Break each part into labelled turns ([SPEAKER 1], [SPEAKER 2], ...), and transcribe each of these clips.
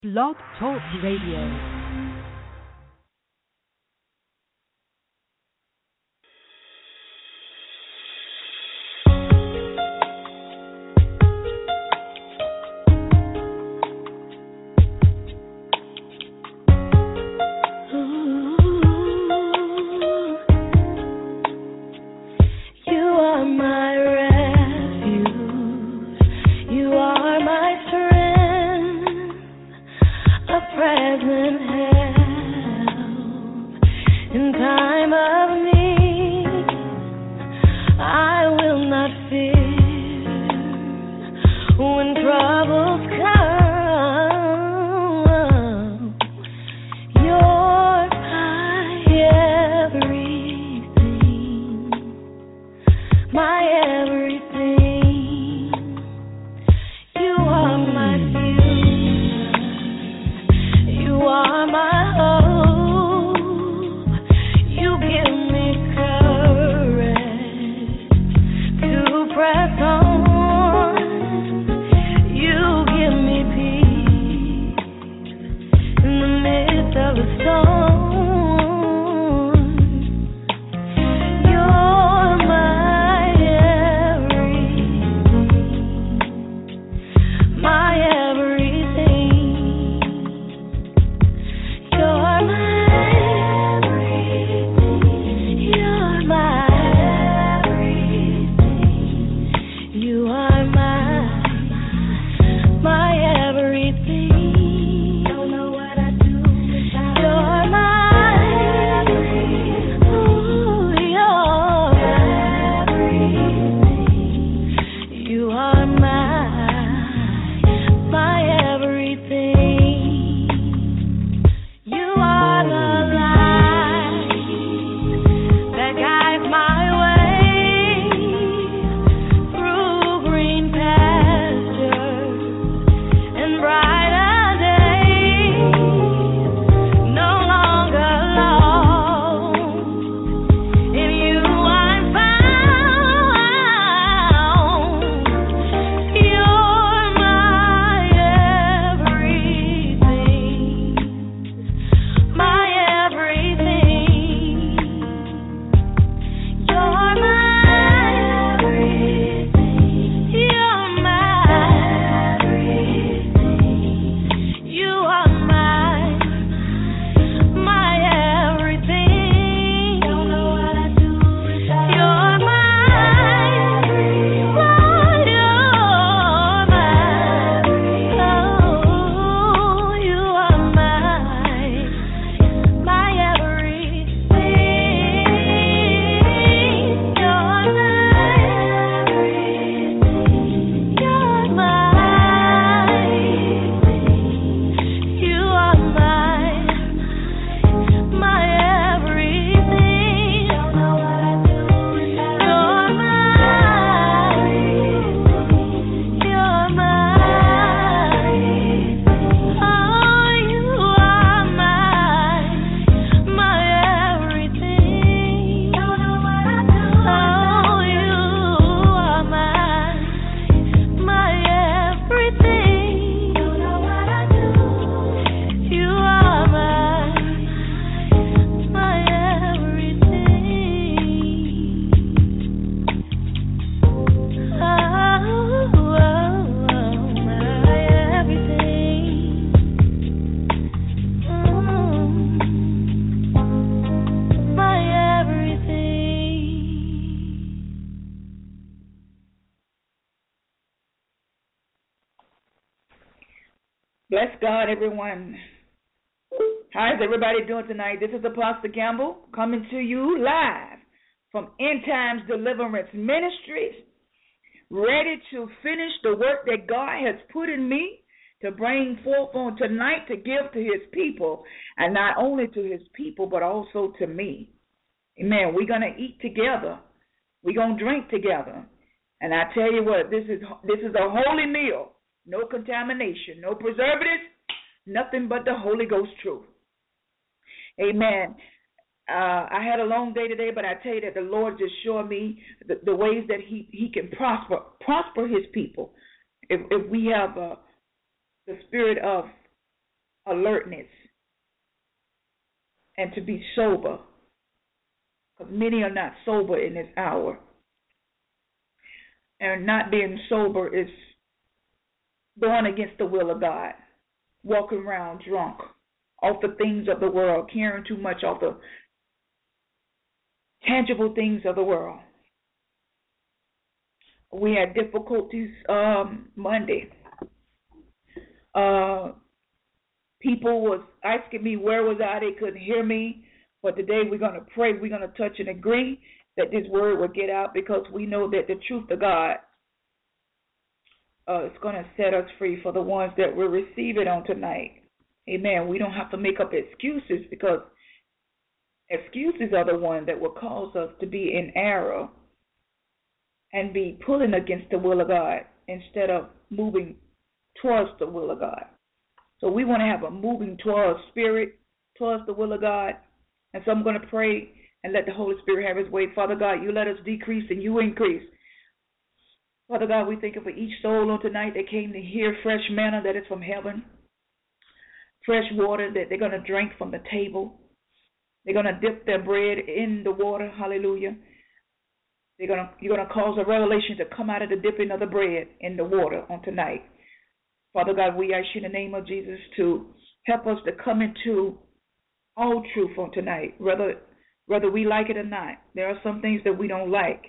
[SPEAKER 1] Blog Talk Radio.
[SPEAKER 2] Bless God, everyone. How is everybody doing tonight? This is Apostle Campbell coming to you live from End Times Deliverance Ministries, ready to finish the work that God has put in me to bring forth on tonight to give to his people, and not only to his people, but also to me. Amen. We're going to eat together. We're going to drink together. And I tell you what, this is a holy meal. No contamination, no preservatives, nothing but the Holy Ghost truth. Amen. I had a long day today, but I tell you that the Lord just showed me the ways that he can prosper his people. If we have the spirit of alertness, and to be sober, because many are not sober in this hour. And not being sober is going against the will of God, walking around drunk off the things of the world, caring too much off the tangible things of the world. We had difficulties Monday. People was asking me where was I. They couldn't hear me. But today we're going to pray. We're going to touch and agree that this word will get out, because we know that the truth of God is going to set us free for the ones that will receive it on tonight. Amen. We don't have to make up excuses, because excuses are the ones that will cause us to be in error and be pulling against the will of God instead of moving towards the will of God. So we want to have a moving towards spirit, towards the will of God. And so I'm going to pray and let the Holy Spirit have his way. Father God, you let us decrease and you increase. Father God, we thank you for each soul on tonight that came to hear fresh manna that is from heaven, fresh water that they're going to drink from the table. They're going to dip their bread in the water. Hallelujah. You're going to cause a revelation to come out of the dipping of the bread in the water on tonight. Father God, we ask you in the name of Jesus to help us to come into all truth on tonight, whether we like it or not. There are some things that we don't like.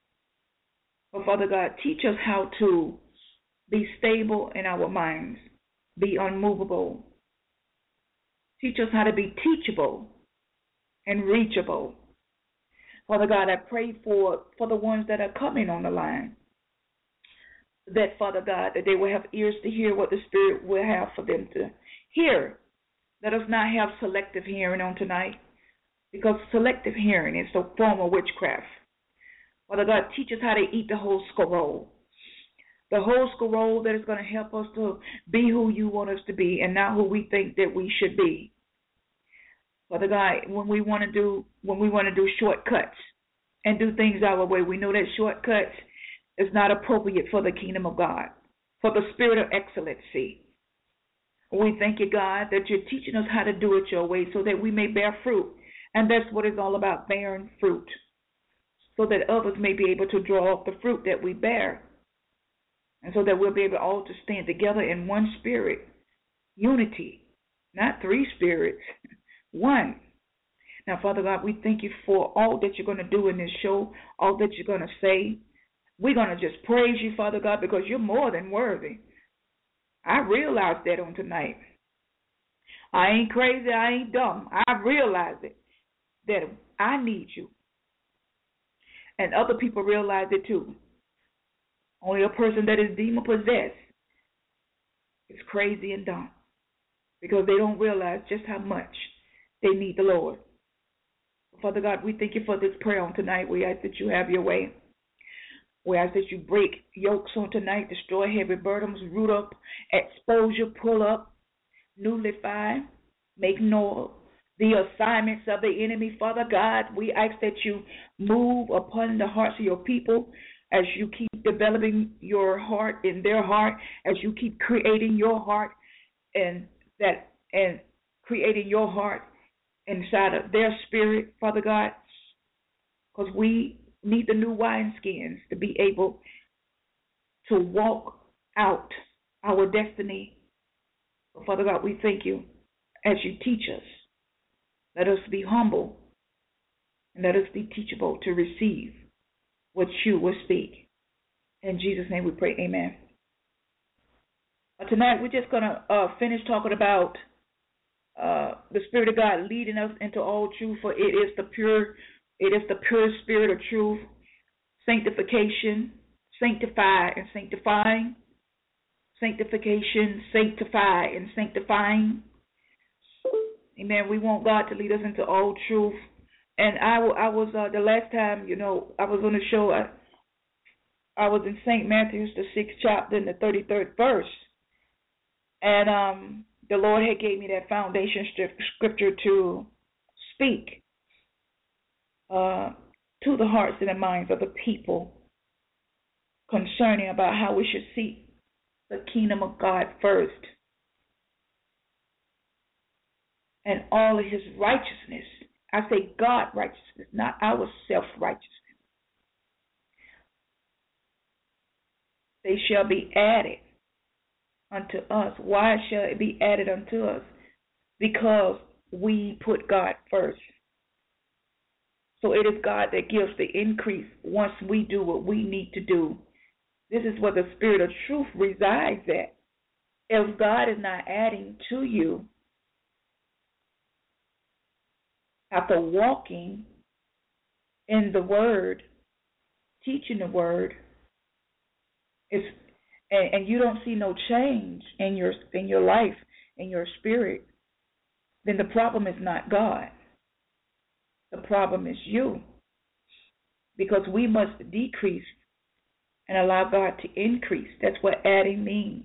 [SPEAKER 2] But Father God, teach us how to be stable in our minds, be unmovable. Teach us how to be teachable and reachable. Father God, I pray for the ones that are coming on the line, that, Father God, that they will have ears to hear what the Spirit will have for them to hear. Let us not have selective hearing on tonight, because selective hearing is a form of witchcraft. Father God, teach us how to eat the whole scroll. The whole scroll that is going to help us to be who you want us to be and not who we think that we should be. Father God, when we want to do shortcuts and do things our way, we know that shortcuts is not appropriate for the kingdom of God, for the spirit of excellency. We thank you, God, that you're teaching us how to do it your way so that we may bear fruit. And that's what it's all about, bearing fruit, so that others may be able to draw off the fruit that we bear, and so that we'll be able all to stand together in one spirit, unity, not three spirits, one. Now, Father God, we thank you for all that you're going to do in this show, all that you're going to say. We're going to just praise you, Father God, because you're more than worthy. I realize that on tonight. I ain't crazy, I ain't dumb. I realize it, that I need you. And other people realize it too. Only a person that is demon-possessed is crazy and dumb, because they don't realize just how much they need the Lord. Father God, we thank you for this prayer on tonight. We ask that you have your way. We ask that you break yokes on tonight, destroy heavy burdens, root up, exposure, pull up, nullify, make null the assignments of the enemy. Father God, we ask that you move upon the hearts of your people as you keep developing your heart in their heart, as you keep creating your heart and creating your heart inside of their spirit, Father God, because we need the new wineskins to be able to walk out our destiny. So, Father God, we thank you as you teach us. Let us be humble and let us be teachable to receive what you will speak. In Jesus' name we pray, amen. Tonight we're just going to finish talking about the Spirit of God leading us into all truth, for it is the pure spirit of truth, sanctification, sanctify and sanctifying, sanctification, sanctify and sanctifying. Amen. We want God to lead us into all truth. And I was the last time, I was on the show, I was in St. Matthew's, the 6th chapter, and the 33rd verse. And the Lord had gave me that foundation scripture to speak to the hearts and the minds of the people concerning about how we should seek the kingdom of God first. and all of his righteousness. I say God righteousness, not our self-righteousness. They shall be added unto us. Why shall it be added unto us? Because we put God first. So it is God that gives the increase once we do what we need to do. This is where the spirit of truth resides at. If God is not adding to you after walking in the Word, teaching the Word, and you don't see no change in your life, in your spirit, then the problem is not God. The problem is you. Because we must decrease and allow God to increase. That's what adding means.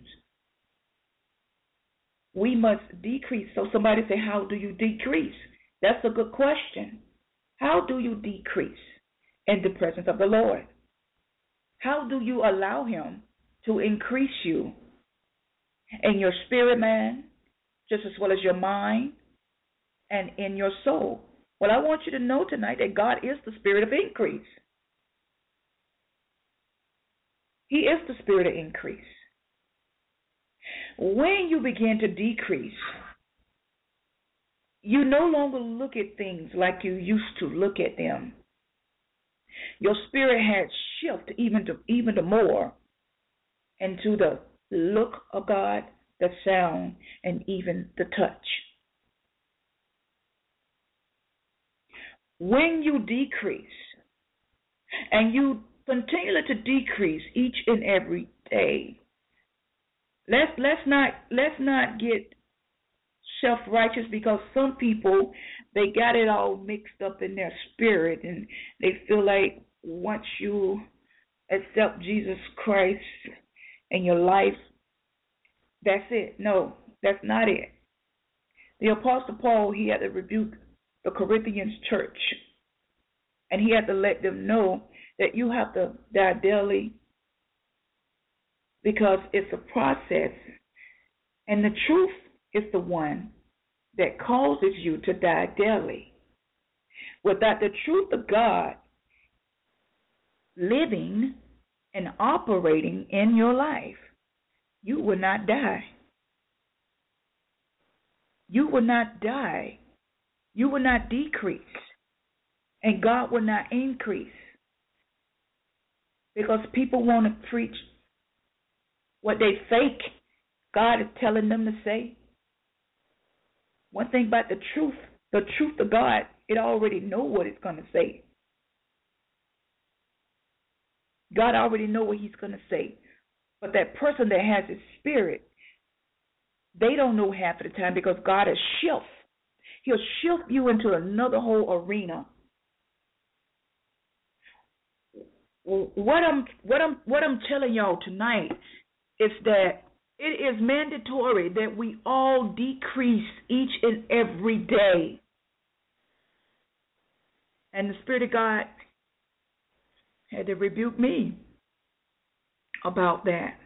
[SPEAKER 2] We must decrease. So somebody say, how do you decrease? That's a good question. How do you decrease in the presence of the Lord? How do you allow him to increase you in your spirit, man, just as well as your mind and in your soul? Well, I want you to know tonight that God is the spirit of increase. He is the spirit of increase. When you begin to decrease, you no longer look at things like you used to look at them. Your spirit has shifted even more into the look of God, the sound, and even the touch. When you decrease, and you continue to decrease each and every day, let's not get self-righteous, because some people, they got it all mixed up in their spirit, and they feel like once you accept Jesus Christ in your life, that's it. No, that's not it. The Apostle Paul, he had to rebuke the Corinthians church, and he had to let them know that you have to die daily, because it's a process, and the truth is the one that causes you to die daily. Without the truth of God living and operating in your life, you will not die. You will not die. You will not decrease. And God will not increase. Because people want to preach what they think God is telling them to say. One thing about the truth of God, it already know what it's going to say. God already know what he's going to say. But that person that has his spirit, they don't know half of the time, because God has shift. He'll shift you into another whole arena. What I'm telling y'all tonight is that it is mandatory that we all decrease each and every day. And the Spirit of God had to rebuke me about that.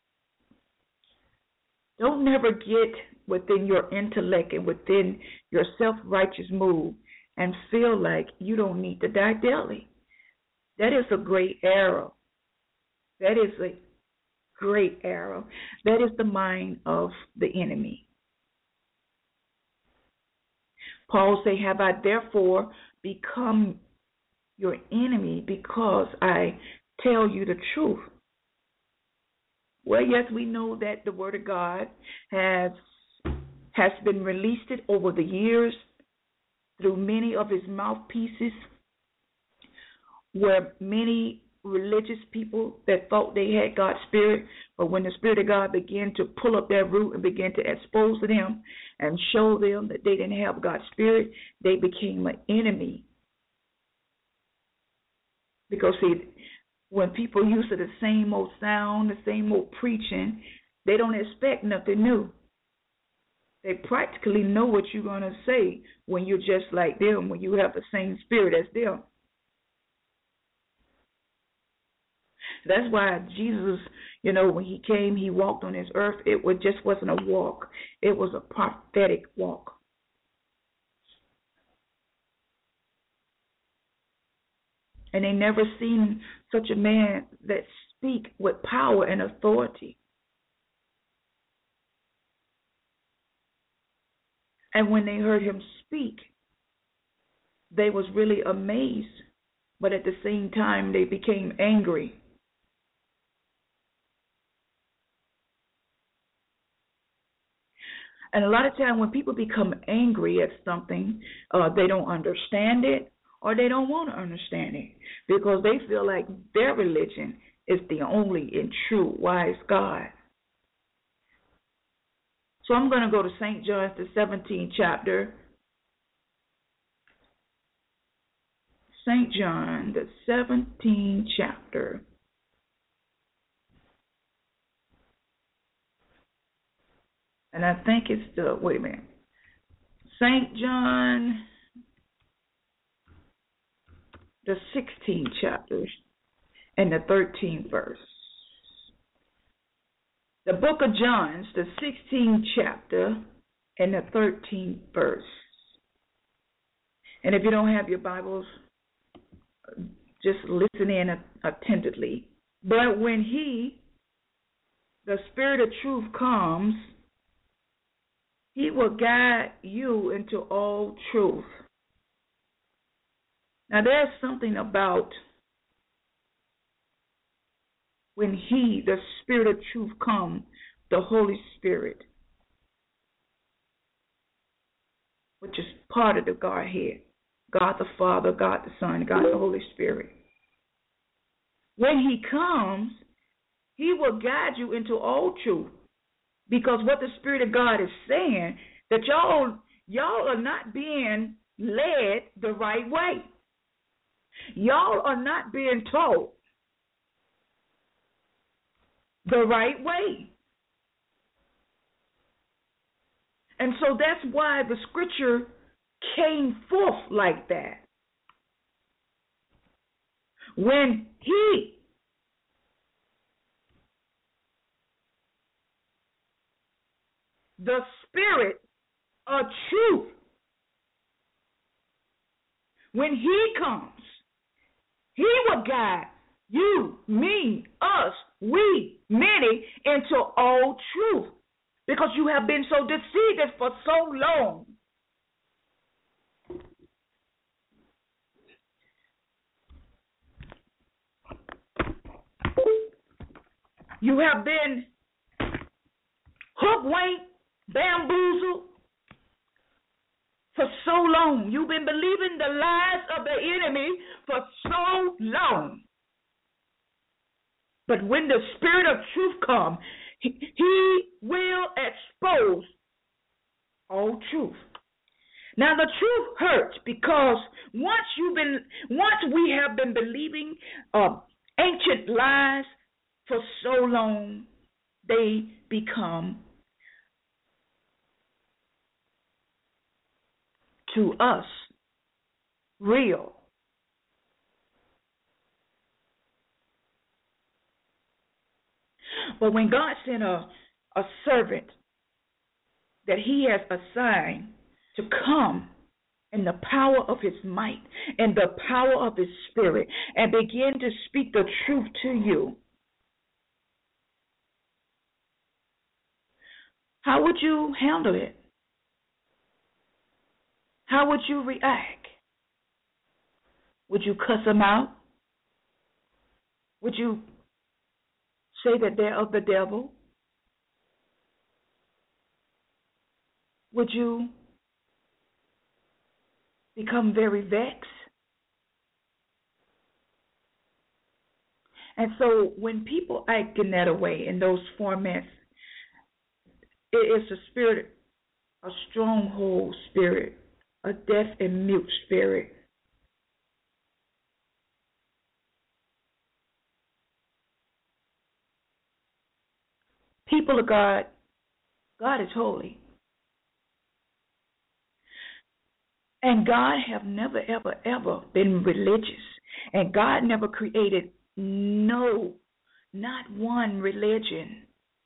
[SPEAKER 2] Don't never get within your intellect and within your self-righteous mood and feel like you don't need to die daily. That is a great error. That is a great error. That is the mind of the enemy. Paul say, have I therefore become your enemy because I tell you the truth? Well, yes, we know that the Word of God has been released over the years through many of his mouthpieces, where many religious people that thought they had God's Spirit, but when the Spirit of God began to pull up their root and began to expose them and show them that they didn't have God's Spirit, they became an enemy. Because, see, when people use the same old sound, the same old preaching, they don't expect nothing new. They practically know what you're going to say when you're just like them, when you have the same spirit as them. That's why Jesus, when he came, he walked on this earth. It just wasn't a walk. It was a prophetic walk. And they never seen such a man that speak with power and authority. And when they heard him speak, they was really amazed. But at the same time, they became angry. And a lot of times when people become angry at something, they don't understand it or they don't want to understand it because they feel like their religion is the only and true wise God. So I'm going to go to St. John, the 17th chapter. St. John, the 17th chapter. And I think it's the, wait a minute. St. John, the 16th chapter and the 13th verse. The book of John, the 16th chapter and the 13th verse. And if you don't have your Bibles, just listen in attentively. But when he, the Spirit of truth, comes, he will guide you into all truth. Now there's something about when he, the Spirit of truth, comes, the Holy Spirit, which is part of the Godhead, God the Father, God the Son, God the Holy Spirit. When he comes, he will guide you into all truth. Because what the Spirit of God is saying, that y'all are not being led the right way. Y'all are not being taught the right way. And so that's why the scripture came forth like that. When he, the Spirit of truth, when he comes, he will guide you, me, us, we, many, into all truth. Because you have been so deceived for so long. You have been hoodwinked, bamboozled for so long. You've been believing the lies of the enemy for so long. But when the Spirit of truth comes, he will expose all truth. Now the truth hurts because once we have been believing ancient lies for so long, they become to us real. But when God sent a servant that he has assigned to come in the power of his might and the power of his Spirit and begin to speak the truth to you, how would you handle it? How would you react? Would you cuss them out? Would you say that they're of the devil? Would you become very vexed? And so when people act in that way, in those formats, it is a spirit, a stronghold spirit, a deaf and mute spirit. People of God, God is holy. And God have never, ever, ever been religious. And God never created not one religion.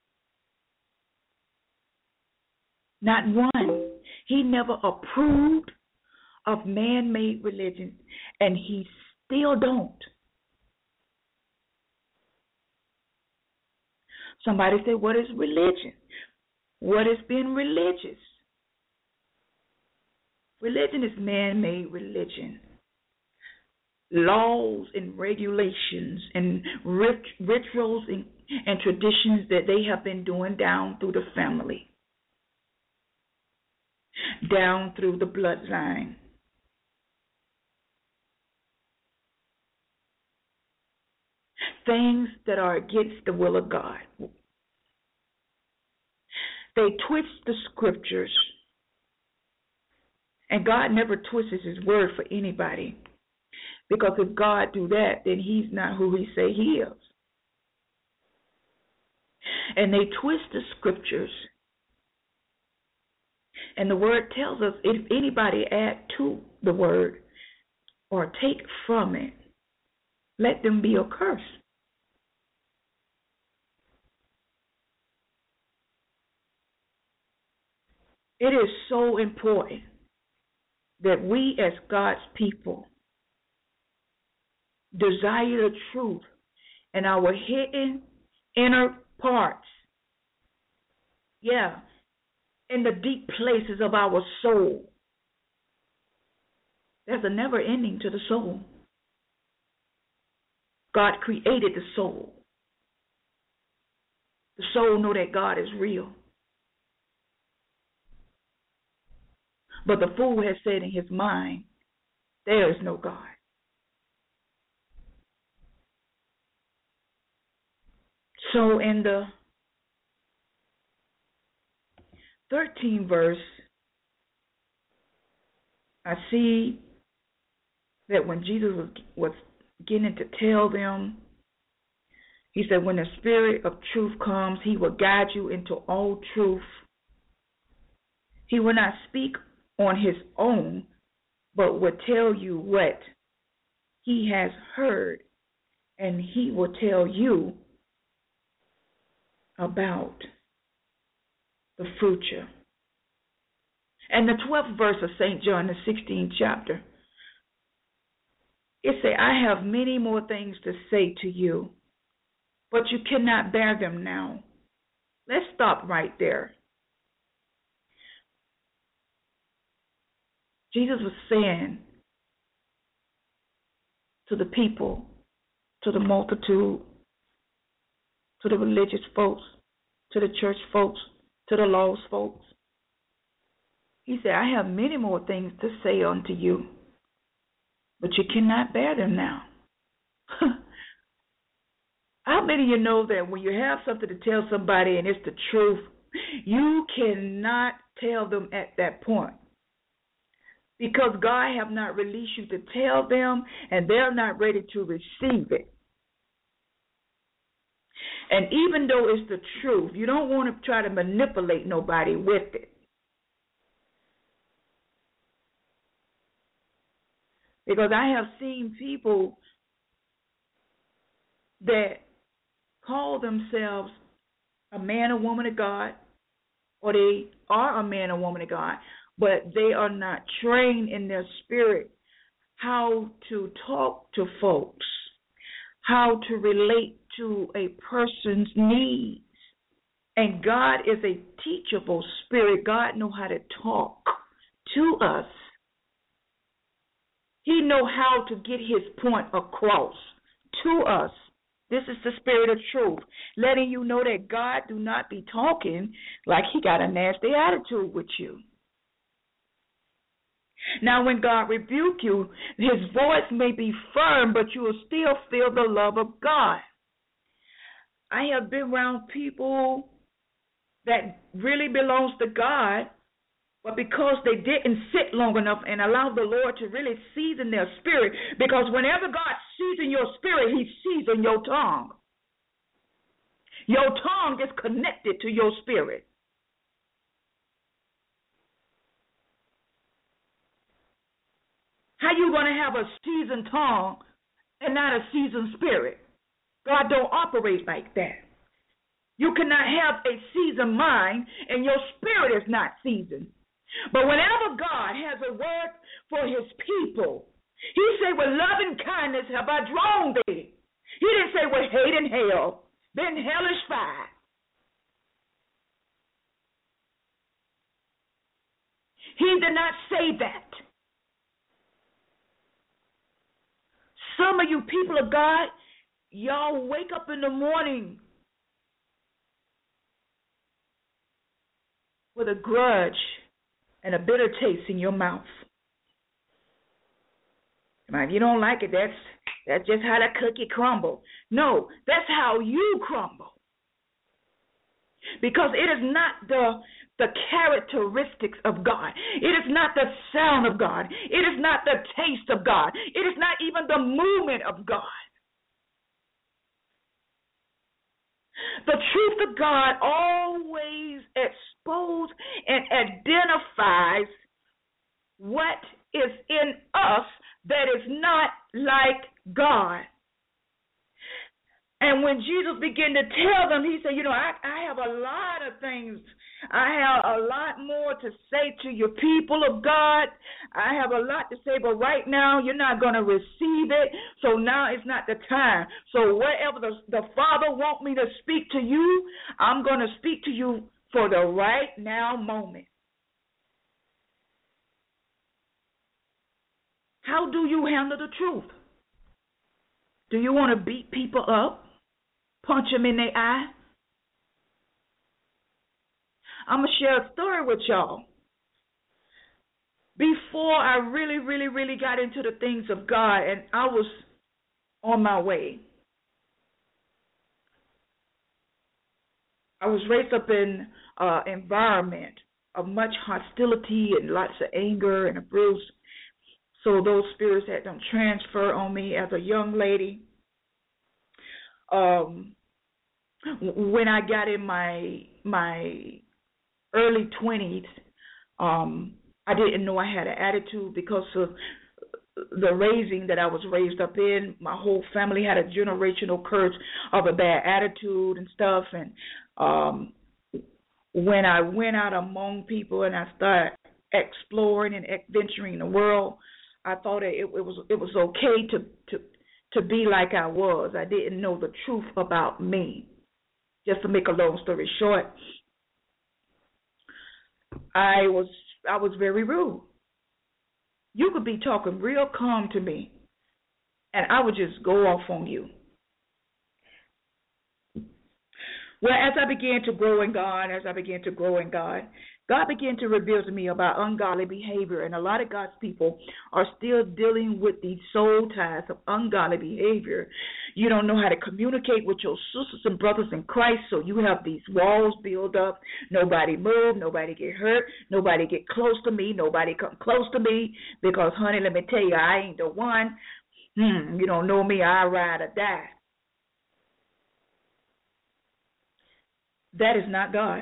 [SPEAKER 2] Not one. He never approved of man-made religion. And he still don't. Somebody say, what is religion? What is being religious? Religion is man-made religion. Laws and regulations and rituals and traditions that they have been doing down through the family, down through the bloodline. Things that are against the will of God. They twist the scriptures. And God never twists his word for anybody. Because if God do that, then he's not who he say he is. And they twist the scriptures. And the word tells us if anybody add to the word or take from it, let them be accursed. It is so important that we as God's people desire the truth in our hidden inner parts. Yeah, in the deep places of our soul. There's a never ending to the soul. God created the soul. The soul know that God is real. But the fool has said in his mind, there is no God. So in the 13th verse, I see that when Jesus was getting to tell them, he said, when the Spirit of truth comes, he will guide you into all truth. He will not speak on his own, but will tell you what he has heard, and he will tell you about the future. And the 12th verse of St. John, the 16th chapter, it says, I have many more things to say to you, but you cannot bear them now. Let's stop right there. Jesus was saying to the people, to the multitude, to the religious folks, to the church folks, to the lost folks. He said, I have many more things to say unto you, but you cannot bear them now. How many of you know that when you have something to tell somebody and it's the truth, you cannot tell them at that point? Because God have not released you to tell them, and they're not ready to receive it. And even though it's the truth, you don't want to try to manipulate nobody with it. Because I have seen people that call themselves a man or woman of God, or they are a man or woman of God, but they are not trained in their spirit how to talk to folks, how to relate to a person's needs. And God is a teachable spirit. God knows how to talk to us. He knows how to get his point across to us. This is the spirit of truth, letting you know that God do not be talking like he got a nasty attitude with you. Now, when God rebuke you, his voice may be firm, but you will still feel the love of God. I have been around people that really belongs to God, but because they didn't sit long enough and allow the Lord to really season their spirit, because whenever God seasons your spirit, he seasons your tongue. Your tongue is connected to your spirit. How you going to have a seasoned tongue and not a seasoned spirit? God don't operate like that. You cannot have a seasoned mind and your spirit is not seasoned. But whenever God has a word for his people, He said, with loving kindness have I drawn thee. He didn't say with hate and hell, then hellish fire. He did not say that. Some of you people of God, y'all wake up in the morning with a grudge and a bitter taste in your mouth. If you don't like it, that's just how the cookie crumble. No, that's how you crumble. Because it is not the characteristics of God. It is not the sound of God. It is not the taste of God. It is not even the movement of God. The truth of God always exposes and identifies what is in us that is not like God. And when Jesus began to tell them, he said, I have a lot of things. I have a lot more to say to your people of God. I have a lot to say, but right now you're not going to receive it. So now it's not the time. So whatever the Father wants me to speak to you, I'm going to speak to you for the right now moment. How do you handle the truth? Do you want to beat people up? Punch them in their eye? I'm going to share a story with y'all. Before I really got into the things of God, and I was on my way. I was raised up in an environment of much hostility and lots of anger and abuse. So those spirits had them transfer on me as a young lady. When I got in my early 20s, I didn't know I had an attitude because of the raising that I was raised up in. My whole family had a generational curse of a bad attitude and stuff. And when I went out among people and I started exploring and adventuring the world, I thought it was okay to be like I was. I didn't know the truth about me. Just to make a long story short, I was very rude. You could be talking real calm to me, and I would just go off on you. Well, as I began to grow in God, God began to reveal to me about ungodly behavior, and a lot of God's people are still dealing with these soul ties of ungodly behavior. You don't know how to communicate with your sisters and brothers in Christ, so you have these walls built up. Nobody move, nobody get hurt, nobody get close to me, nobody come close to me, because, honey, let me tell you, I ain't the one. You don't know me, I ride or die. That is not God.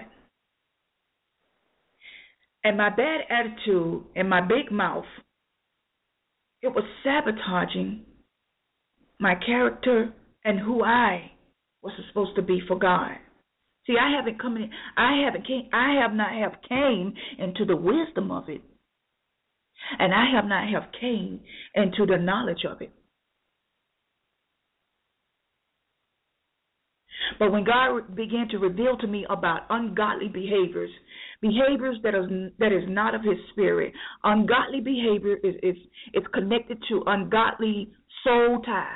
[SPEAKER 2] And my bad attitude and my big mouth, it was sabotaging my character and who I was supposed to be for God. See, I have not came into the wisdom of it, and I have not came into the knowledge of it. But when God began to reveal to me about ungodly behaviors that is not of His Spirit, ungodly behavior is connected to ungodly soul ties.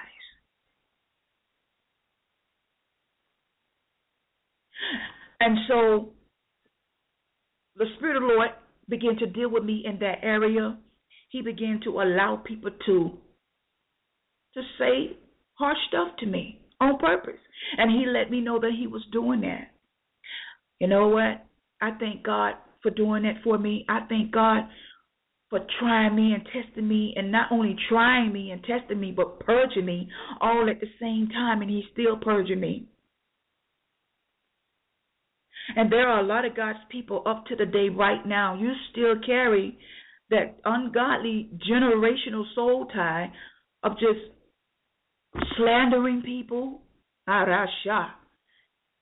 [SPEAKER 2] And so the Spirit of the Lord began to deal with me in that area. He began to allow people to say harsh stuff to me on purpose. And He let me know that He was doing that. You know what? I thank God for doing that for me. I thank God for trying me and testing me, and not only trying me and testing me, but purging me all at the same time, and He's still purging me. And there are a lot of God's people up to the day right now. You still carry that ungodly generational soul tie of just slandering people.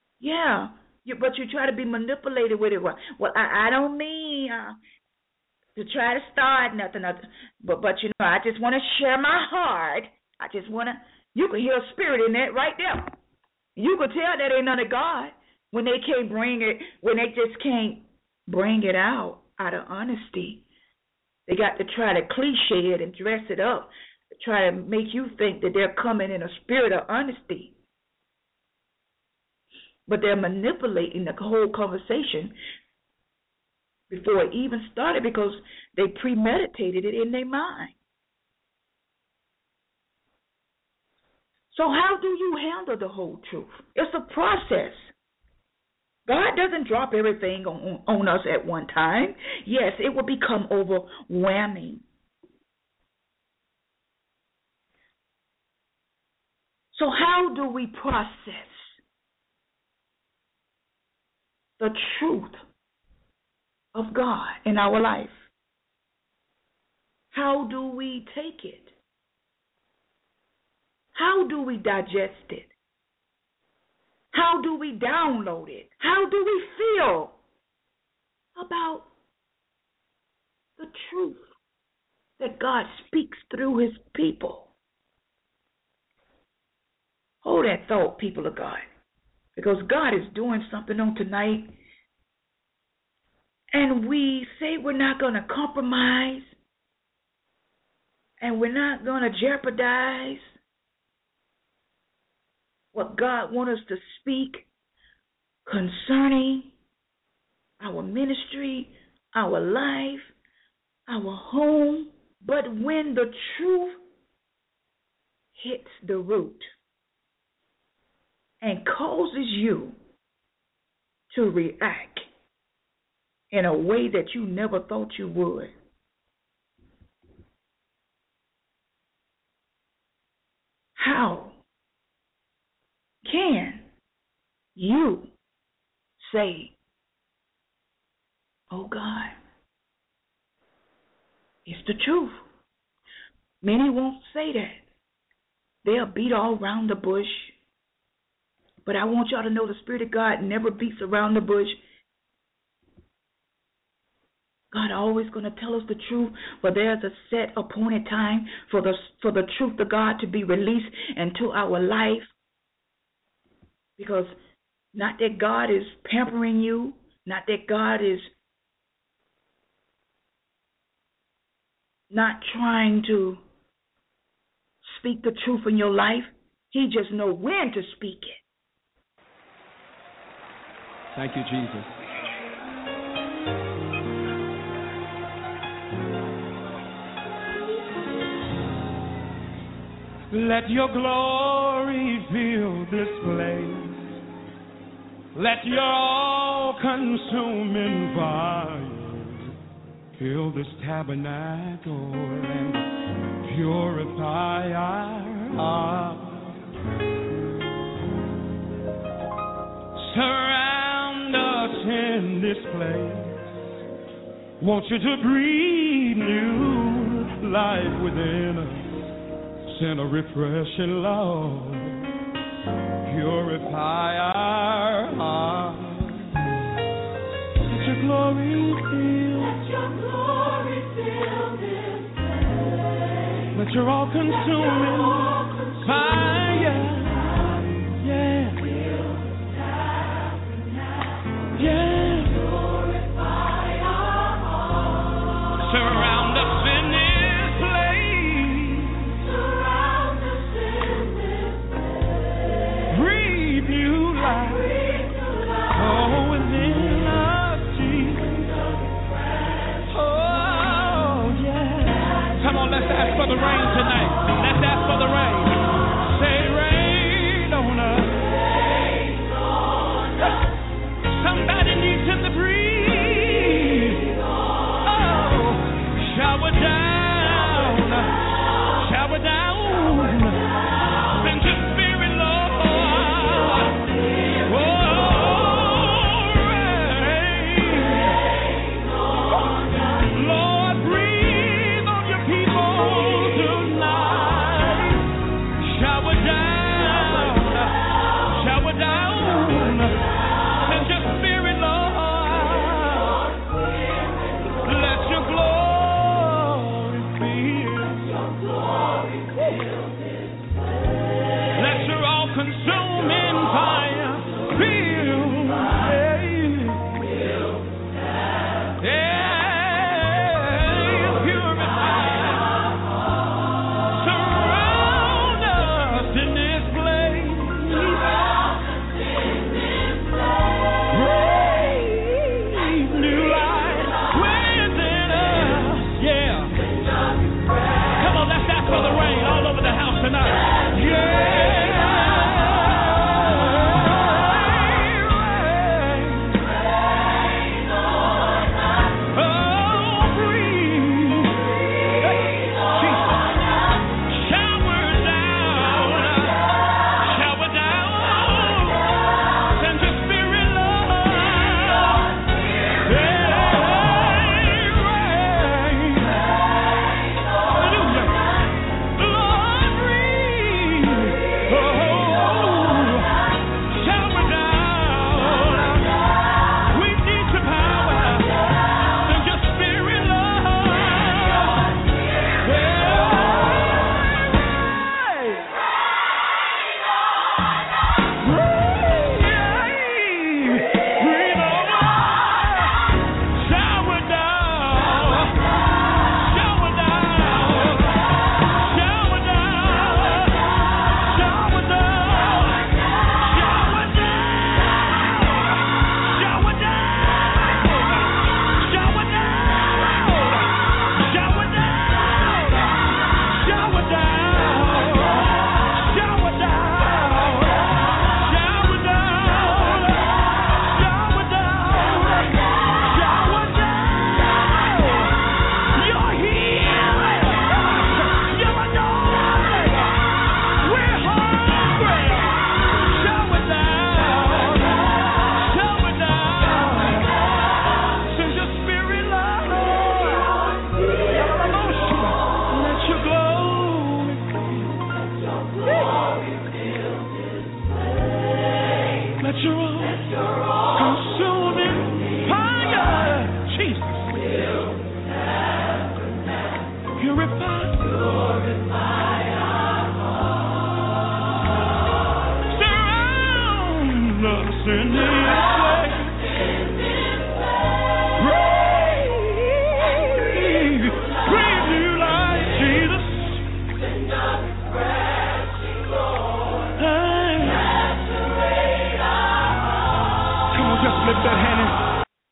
[SPEAKER 2] Yeah, but you try to be manipulated with it. Well, I don't mean to try to start nothing. But you know, I just want to share my heart. I just want to. You can hear a spirit in that right there. You can tell that ain't none of God when they can't bring it. When they just can't bring it out of honesty. They got to try to cliche it and dress it up, try to make you think that they're coming in a spirit of honesty. But they're manipulating the whole conversation before it even started because they premeditated it in their mind. So how do you handle the whole truth? It's a process. God doesn't drop everything on us at one time. Yes, it will become overwhelming. So how do we process the truth of God in our life? How do we take it? How do we digest it? How do we download it? How do we feel about the truth that God speaks through his people? Hold that thought, people of God, because God is doing something on tonight, and we say we're not going to compromise, and we're not going to jeopardize what God wants us to speak concerning our ministry, our life, our home. But when the truth hits the root and causes you to react in a way that you never thought you would, how can you say, oh God, it's the truth? Many won't say that. They'll beat all around the bush. But I want y'all to know the Spirit of God never beats around the bush. God always going to tell us the truth, but there's a set appointed time for the truth of God to be released into our life. Because not that God is pampering you, not that God is not trying to speak the truth in your life. He just knows when to speak it.
[SPEAKER 3] Thank you, Jesus. Let your glory fill this place. Let your all-consuming fire fill this tabernacle and purify our hearts. Surround us in this place. Want you to breathe new life within us. Send a refreshing love. Purify our hearts. Let your glory fill. Let your glory fill this place. Let your all-consuming fire. Yeah. Yeah. Purify our hearts. Surround us in this place. Surround us in this place. Breathe new life. Oh, within us, Jesus. Oh, yeah. Come on, let's ask for the rain tonight. Let's ask for the rain. Say rain on us. Somebody needs him to breathe. Oh, shower down. Shower down. Send your spirit, Lord. Oh, rain. Lord, breathe on your people tonight. Purify. Surround us in this place. Breathe new life, Jesus. Come on, just lift that hand in.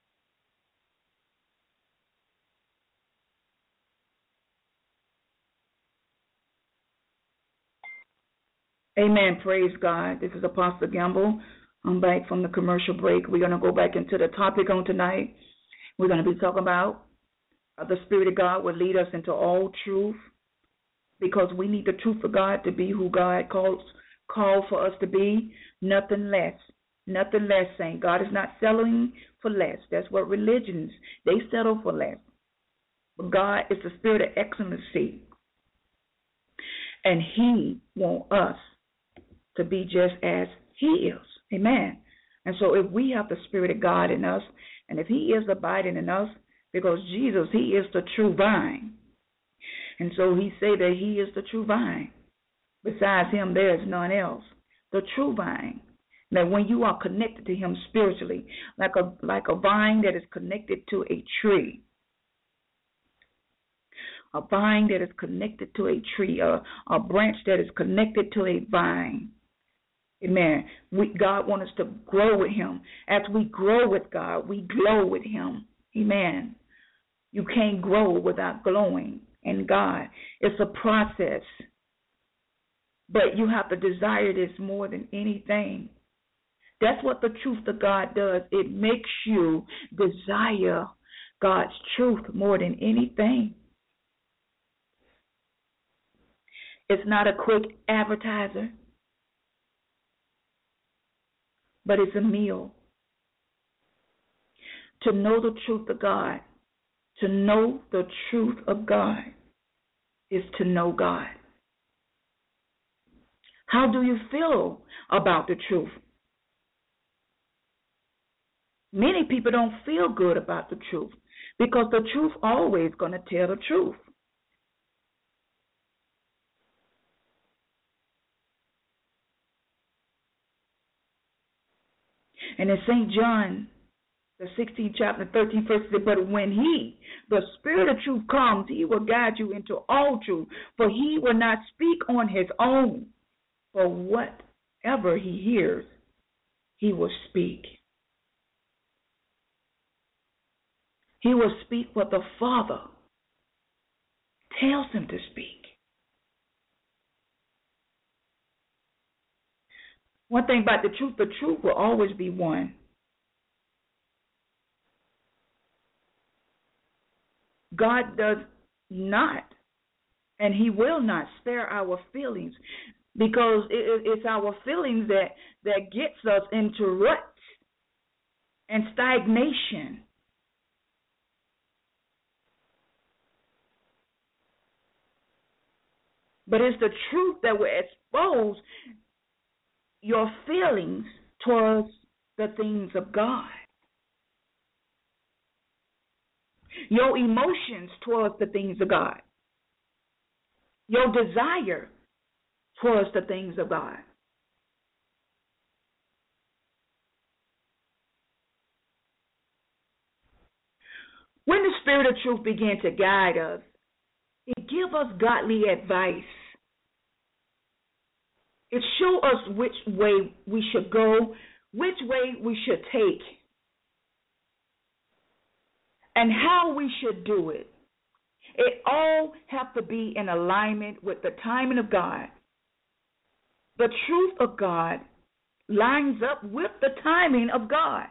[SPEAKER 2] Amen. Praise God. This is Apostle Gamble. I'm back from the commercial break. We're going to go back into the topic on tonight. We're going to be talking about the Spirit of God will lead us into all truth, because we need the truth of God to be who God called for us to be. Nothing less. Nothing less, saying God is not settling for less. That's what religions, they settle for less. But God is the Spirit of excellency, and He wants us to be just as He is. Amen. And so if we have the Spirit of God in us, and if He is abiding in us, because Jesus, He is the true vine. And so He say that He is the true vine. Besides Him, there is none else. The true vine. That when you are connected to Him spiritually, like a vine that is connected to a tree, a vine that is connected to a tree, a branch that is connected to a vine. Amen. God wants us to grow with Him. As we grow with God, we glow with Him. Amen. You can't grow without glowing in God. It's a process. But you have to desire this more than anything. That's what the truth of God does. It makes you desire God's truth more than anything. It's not a quick advertiser, but it's a meal. To know the truth of God, to know the truth of God is to know God. How do you feel about the truth? Many people don't feel good about the truth, because the truth always going to tell the truth. And in St. John, the 16th chapter, 13th verse, but when He, the Spirit of truth, comes, He will guide you into all truth, for He will not speak on His own, for whatever He hears, He will speak. He will speak what the Father tells Him to speak. One thing about the truth will always be one. God does not, and He will not spare our feelings, because it's our feelings that gets us into ruts and stagnation. But it's the truth that will expose your feelings towards the things of God. Your emotions towards the things of God. Your desire towards the things of God. When the Spirit of truth begins to guide us, it gives us godly advice. It shows us which way we should go, which way we should take, and how we should do it. It all have to be in alignment with the timing of God. The truth of God lines up with the timing of God.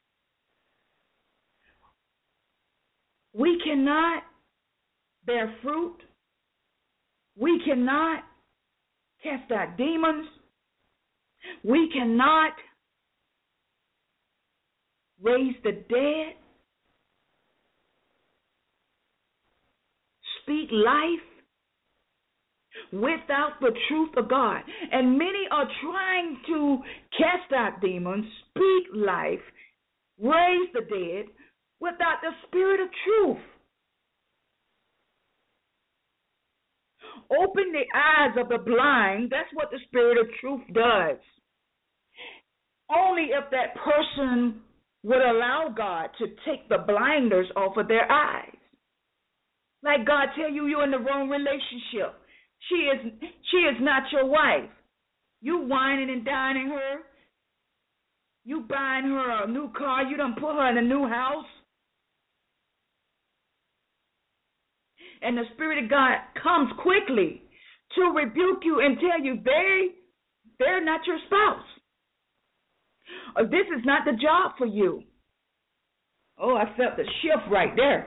[SPEAKER 2] We cannot bear fruit. We cannot cast out demons. We cannot raise the dead, speak life without the truth of God. And many are trying to cast out demons, speak life, raise the dead without the Spirit of truth. open the eyes of the blind. That's what the Spirit of truth does. Only if that person would allow God to take the blinders off of their eyes. Like God tell you you're in the wrong relationship. She is not your wife. You whining and dining her. You buying her a new car. You done put her in a new house. And the Spirit of God comes quickly to rebuke you and tell you they're not your spouse. Or this is not the job for you. Oh, I felt the shift right there.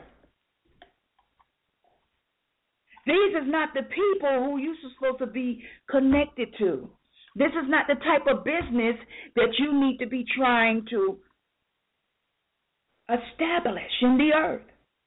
[SPEAKER 2] These is not the people who you're supposed to be connected to. This is not the type of business that you need to be trying to establish in the earth.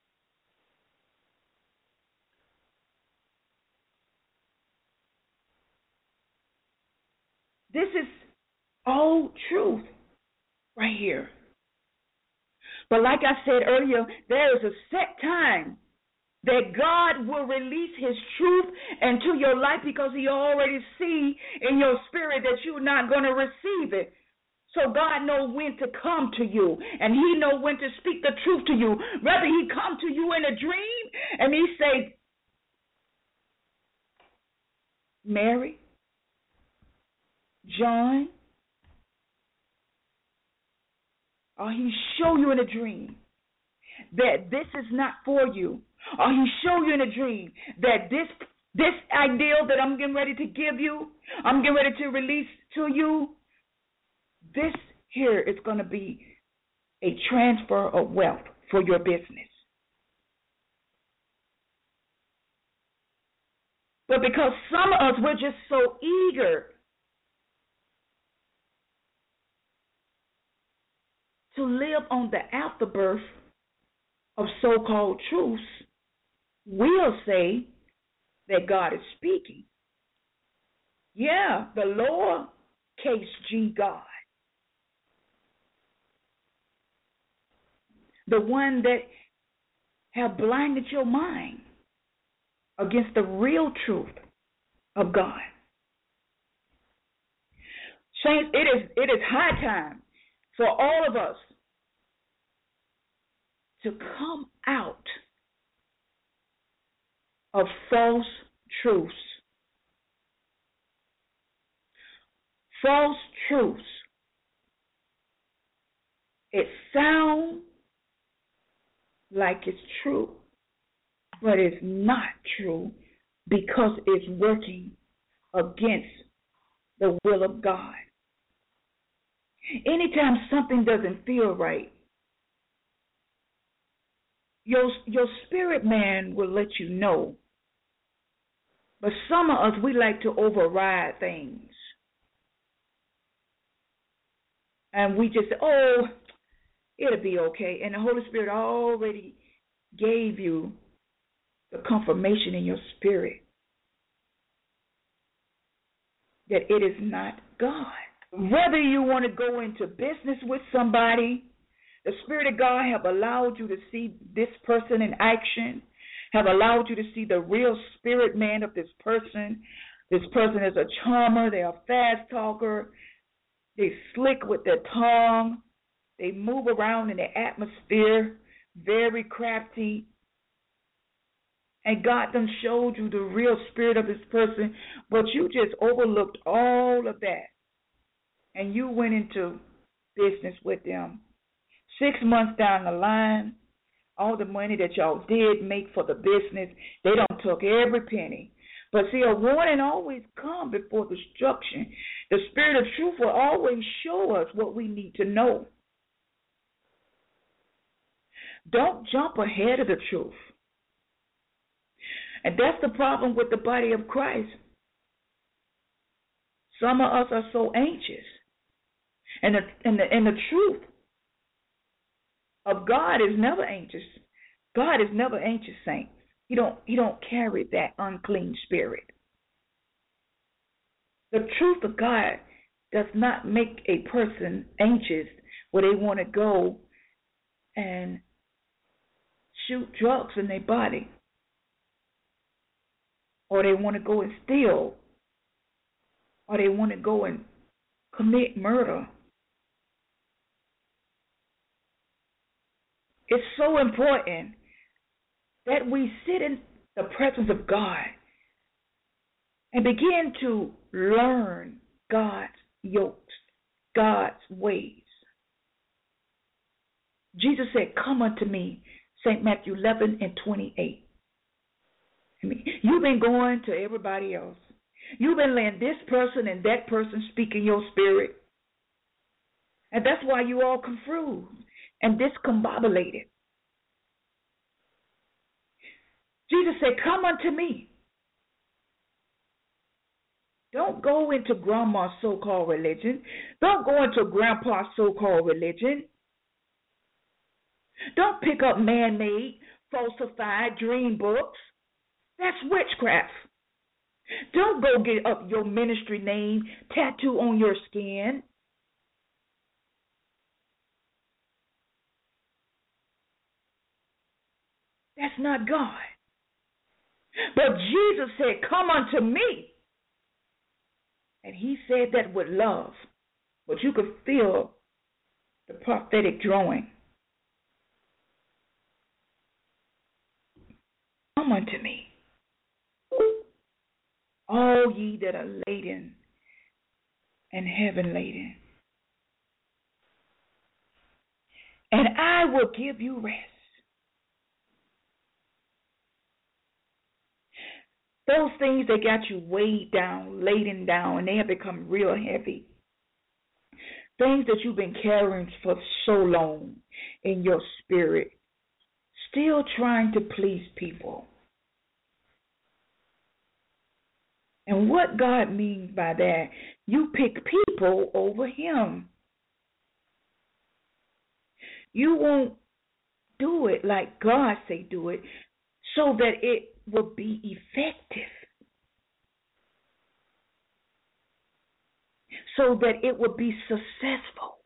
[SPEAKER 2] This is all truth right here. But like I said earlier, there is a set time that God will release his truth into your life because he already see in your spirit that you're not going to receive it. So God knows when to come to you, and he knows when to speak the truth to you. Whether he come to you in a dream and he say, Mary, John, or he show you in a dream that this is not for you, or he show you in a dream that this ideal that I'm getting ready to give you, I'm getting ready to release to you, this here is going to be a transfer of wealth for your business. But because some of us, we're just so eager to live on the afterbirth of so-called truths, we'll say that God is speaking. Yeah, the lowercase g God. The one that have blinded your mind against the real truth of God. Saints, it is high time for all of us to come out of false truths. False truths. It sounds like it's true, but it's not true because it's working against the will of God. Anytime something doesn't feel right, your spirit man will let you know. But some of us, we like to override things. And we just say, oh, it'll be okay. And the Holy Spirit already gave you the confirmation in your spirit that it is not God. Whether you want to go into business with somebody, the Spirit of God have allowed you to see this person in action, have allowed you to see the real spirit man of this person. This person is a charmer, they're a fast talker, they slick with their tongue, they move around in the atmosphere, very crafty. And God done showed you the real spirit of this person, but you just overlooked all of that. And you went into business with them. 6 months down the line, all the money that y'all did make for the business, they done took every penny. But see, a warning always comes before destruction. The Spirit of truth will always show us what we need to know. Don't jump ahead of the truth. And that's the problem with the body of Christ. Some of us are so anxious. And the truth of God is never anxious. God is never anxious, saints. He don't carry that unclean spirit. The truth of God does not make a person anxious where they want to go and shoot drugs in their body. or they want to go and steal, or they want to go and commit murder. It's so important that we sit in the presence of God and begin to learn God's yokes, God's ways. Jesus said, "Come unto me," St. Matthew 11:28. You've been going to everybody else. You've been letting this person and that person speak in your spirit. And that's why you all confused and discombobulated. Jesus said, "Come unto me." Don't go into grandma's so-called religion. Don't go into grandpa's so-called religion. Don't pick up man-made, falsified dream books. That's witchcraft. Don't go get up your ministry name tattoo on your skin. That's not God. But Jesus said, "Come unto me." And he said that with love. But you could feel the prophetic drawing. Come unto me, all ye that are laden and heavy laden, and I will give you rest. Those things that got you weighed down, laden down, and they have become real heavy. Things that you've been carrying for so long in your spirit, still trying to please people. And what God means by that, you pick people over Him. You won't do it like God say do it, so that it will be effective, so that it will be successful.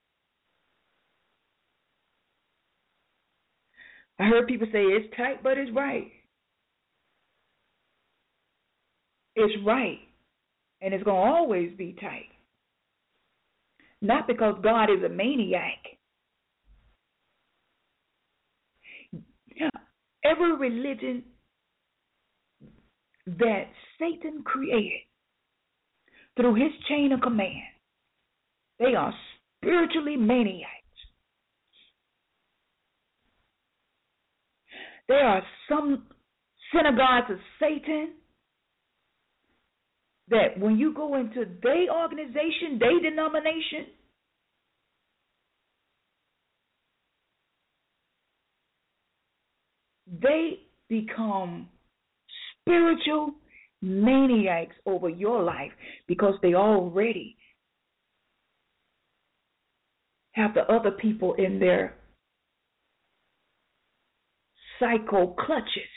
[SPEAKER 2] I heard people say it's tight, but it's right. It's right, and it's going to always be tight. Not because God is a maniac. Every religion that Satan created through his chain of command, they are spiritually maniacs. There are some synagogues of Satan that when you go into their organization, their denomination, they become spiritual maniacs over your life because they already have the other people in their psycho clutches.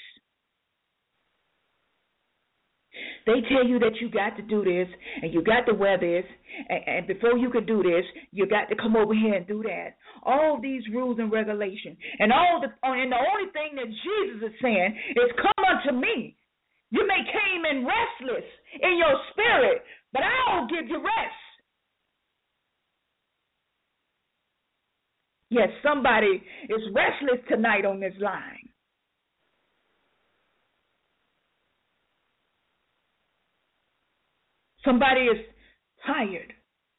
[SPEAKER 2] They tell you that you got to do this and you got to wear this, and before you can do this, you got to come over here and do that. All these rules and regulations, and the only thing that Jesus is saying is, "Come unto me." You may came in restless in your spirit, but I will give you rest. Yes, somebody is restless tonight on this line. Somebody is tired.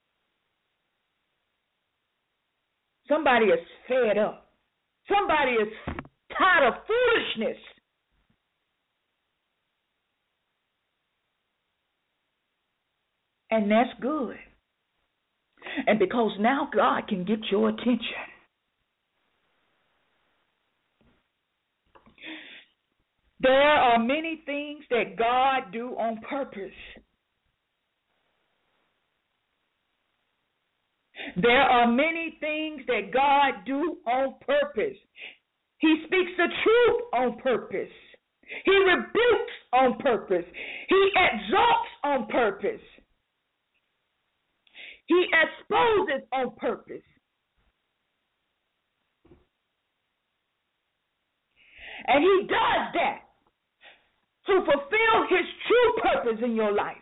[SPEAKER 2] Somebody is fed up. Somebody is tired of foolishness. And that's good. And because now God can get your attention. There are many things that God do on purpose. There are many things that God do on purpose. He speaks the truth on purpose. He rebukes on purpose. He exalts on purpose. He exposes on purpose. And he does that to to fulfill his true purpose in your life.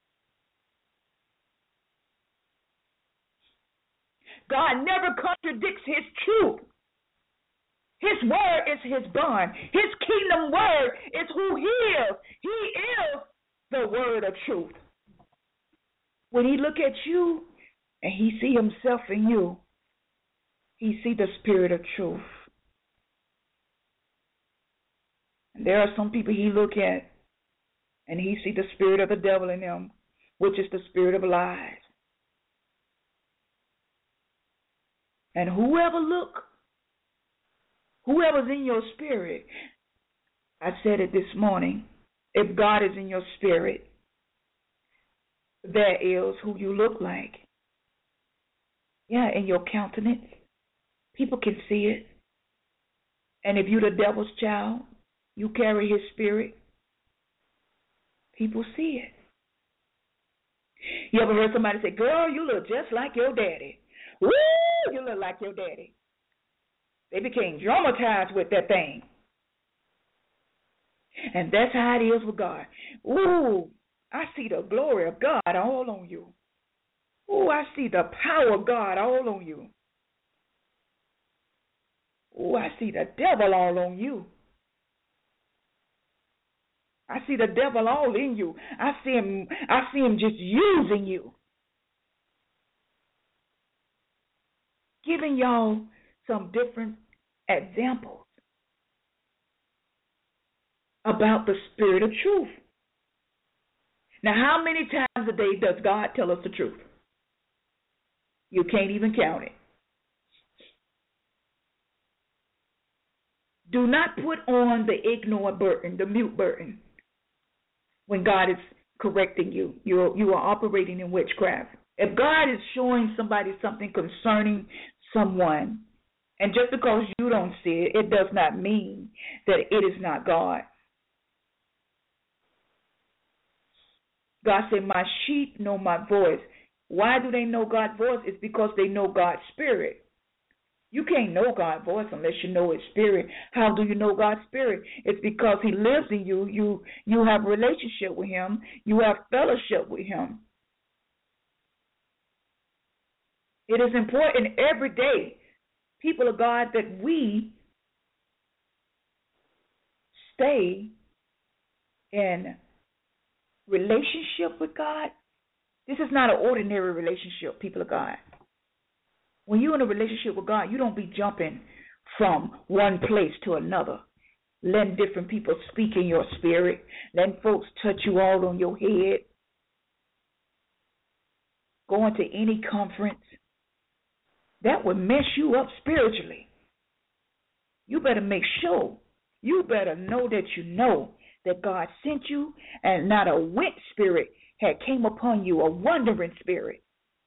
[SPEAKER 2] God never contradicts his truth. His word is his bond. His kingdom word is who he is. He is the word of truth. When he look at you and he see himself in you, he see the spirit of truth. And there are some people he look at and he see the spirit of the devil in them, which is the spirit of lies. And whoever's in your spirit, I said it this morning, if God is in your spirit, that is who you look like. Yeah, in your countenance. People can see it. And if you're the devil's child, you carry his spirit, people see it. You ever heard somebody say, girl, you look just like your daddy. Woo, you look like your daddy. They became traumatized with that thing. And that's how it is with God. Ooh, I see the glory of God all on you. Ooh, I see the power of God all on you. Ooh, I see the devil all on you. I see the devil all in you. I see him just using you. Giving y'all some different examples about the spirit of truth. Now, how many times a day does God tell us the truth? You can't even count it. Do not put on the ignore button, the mute button, when God is correcting you. You are operating in witchcraft. If God is showing somebody something concerning someone, and just because you don't see it, it does not mean that it is not God. God said, my sheep know my voice. Why do they know God's voice? It's because they know God's spirit. You can't know God's voice unless you know his spirit. How do you know God's spirit? It's because he lives in you. You have a relationship with him. You have fellowship with him. It is important every day, people of God, that we stay in relationship with God. This is not an ordinary relationship, people of God. When you're in a relationship with God, you don't be jumping from one place to another, letting different people speak in your spirit, letting folks touch you all on your head, going to any conference. That would mess you up spiritually. You better make sure, you better know that God sent you, and not a witch spirit had came upon you, a wandering spirit.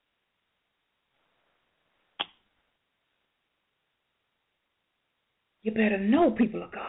[SPEAKER 2] You better know, people of God.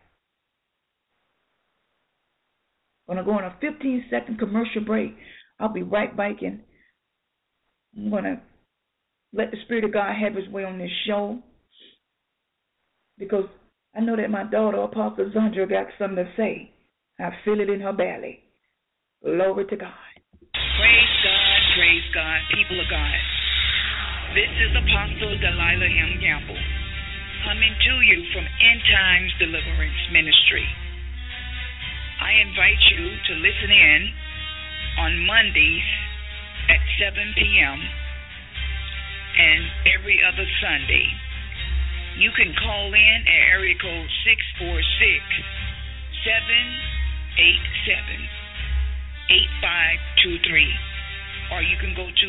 [SPEAKER 2] I'm going to go on a 15-second commercial break. I'll be right back, and I'm going to let the Spirit of God have his way on this show, because I know that my daughter, Apostle Zandra, got something to say. I feel it in her belly. Glory to God.
[SPEAKER 4] Praise God, people of God. This is Apostle Delilah M. Gamble, coming to you from End Times Deliverance Ministry. I invite you to listen in on Mondays at 7 p.m. and every other Sunday. You can call in at area code 646-787-8523, or you can go to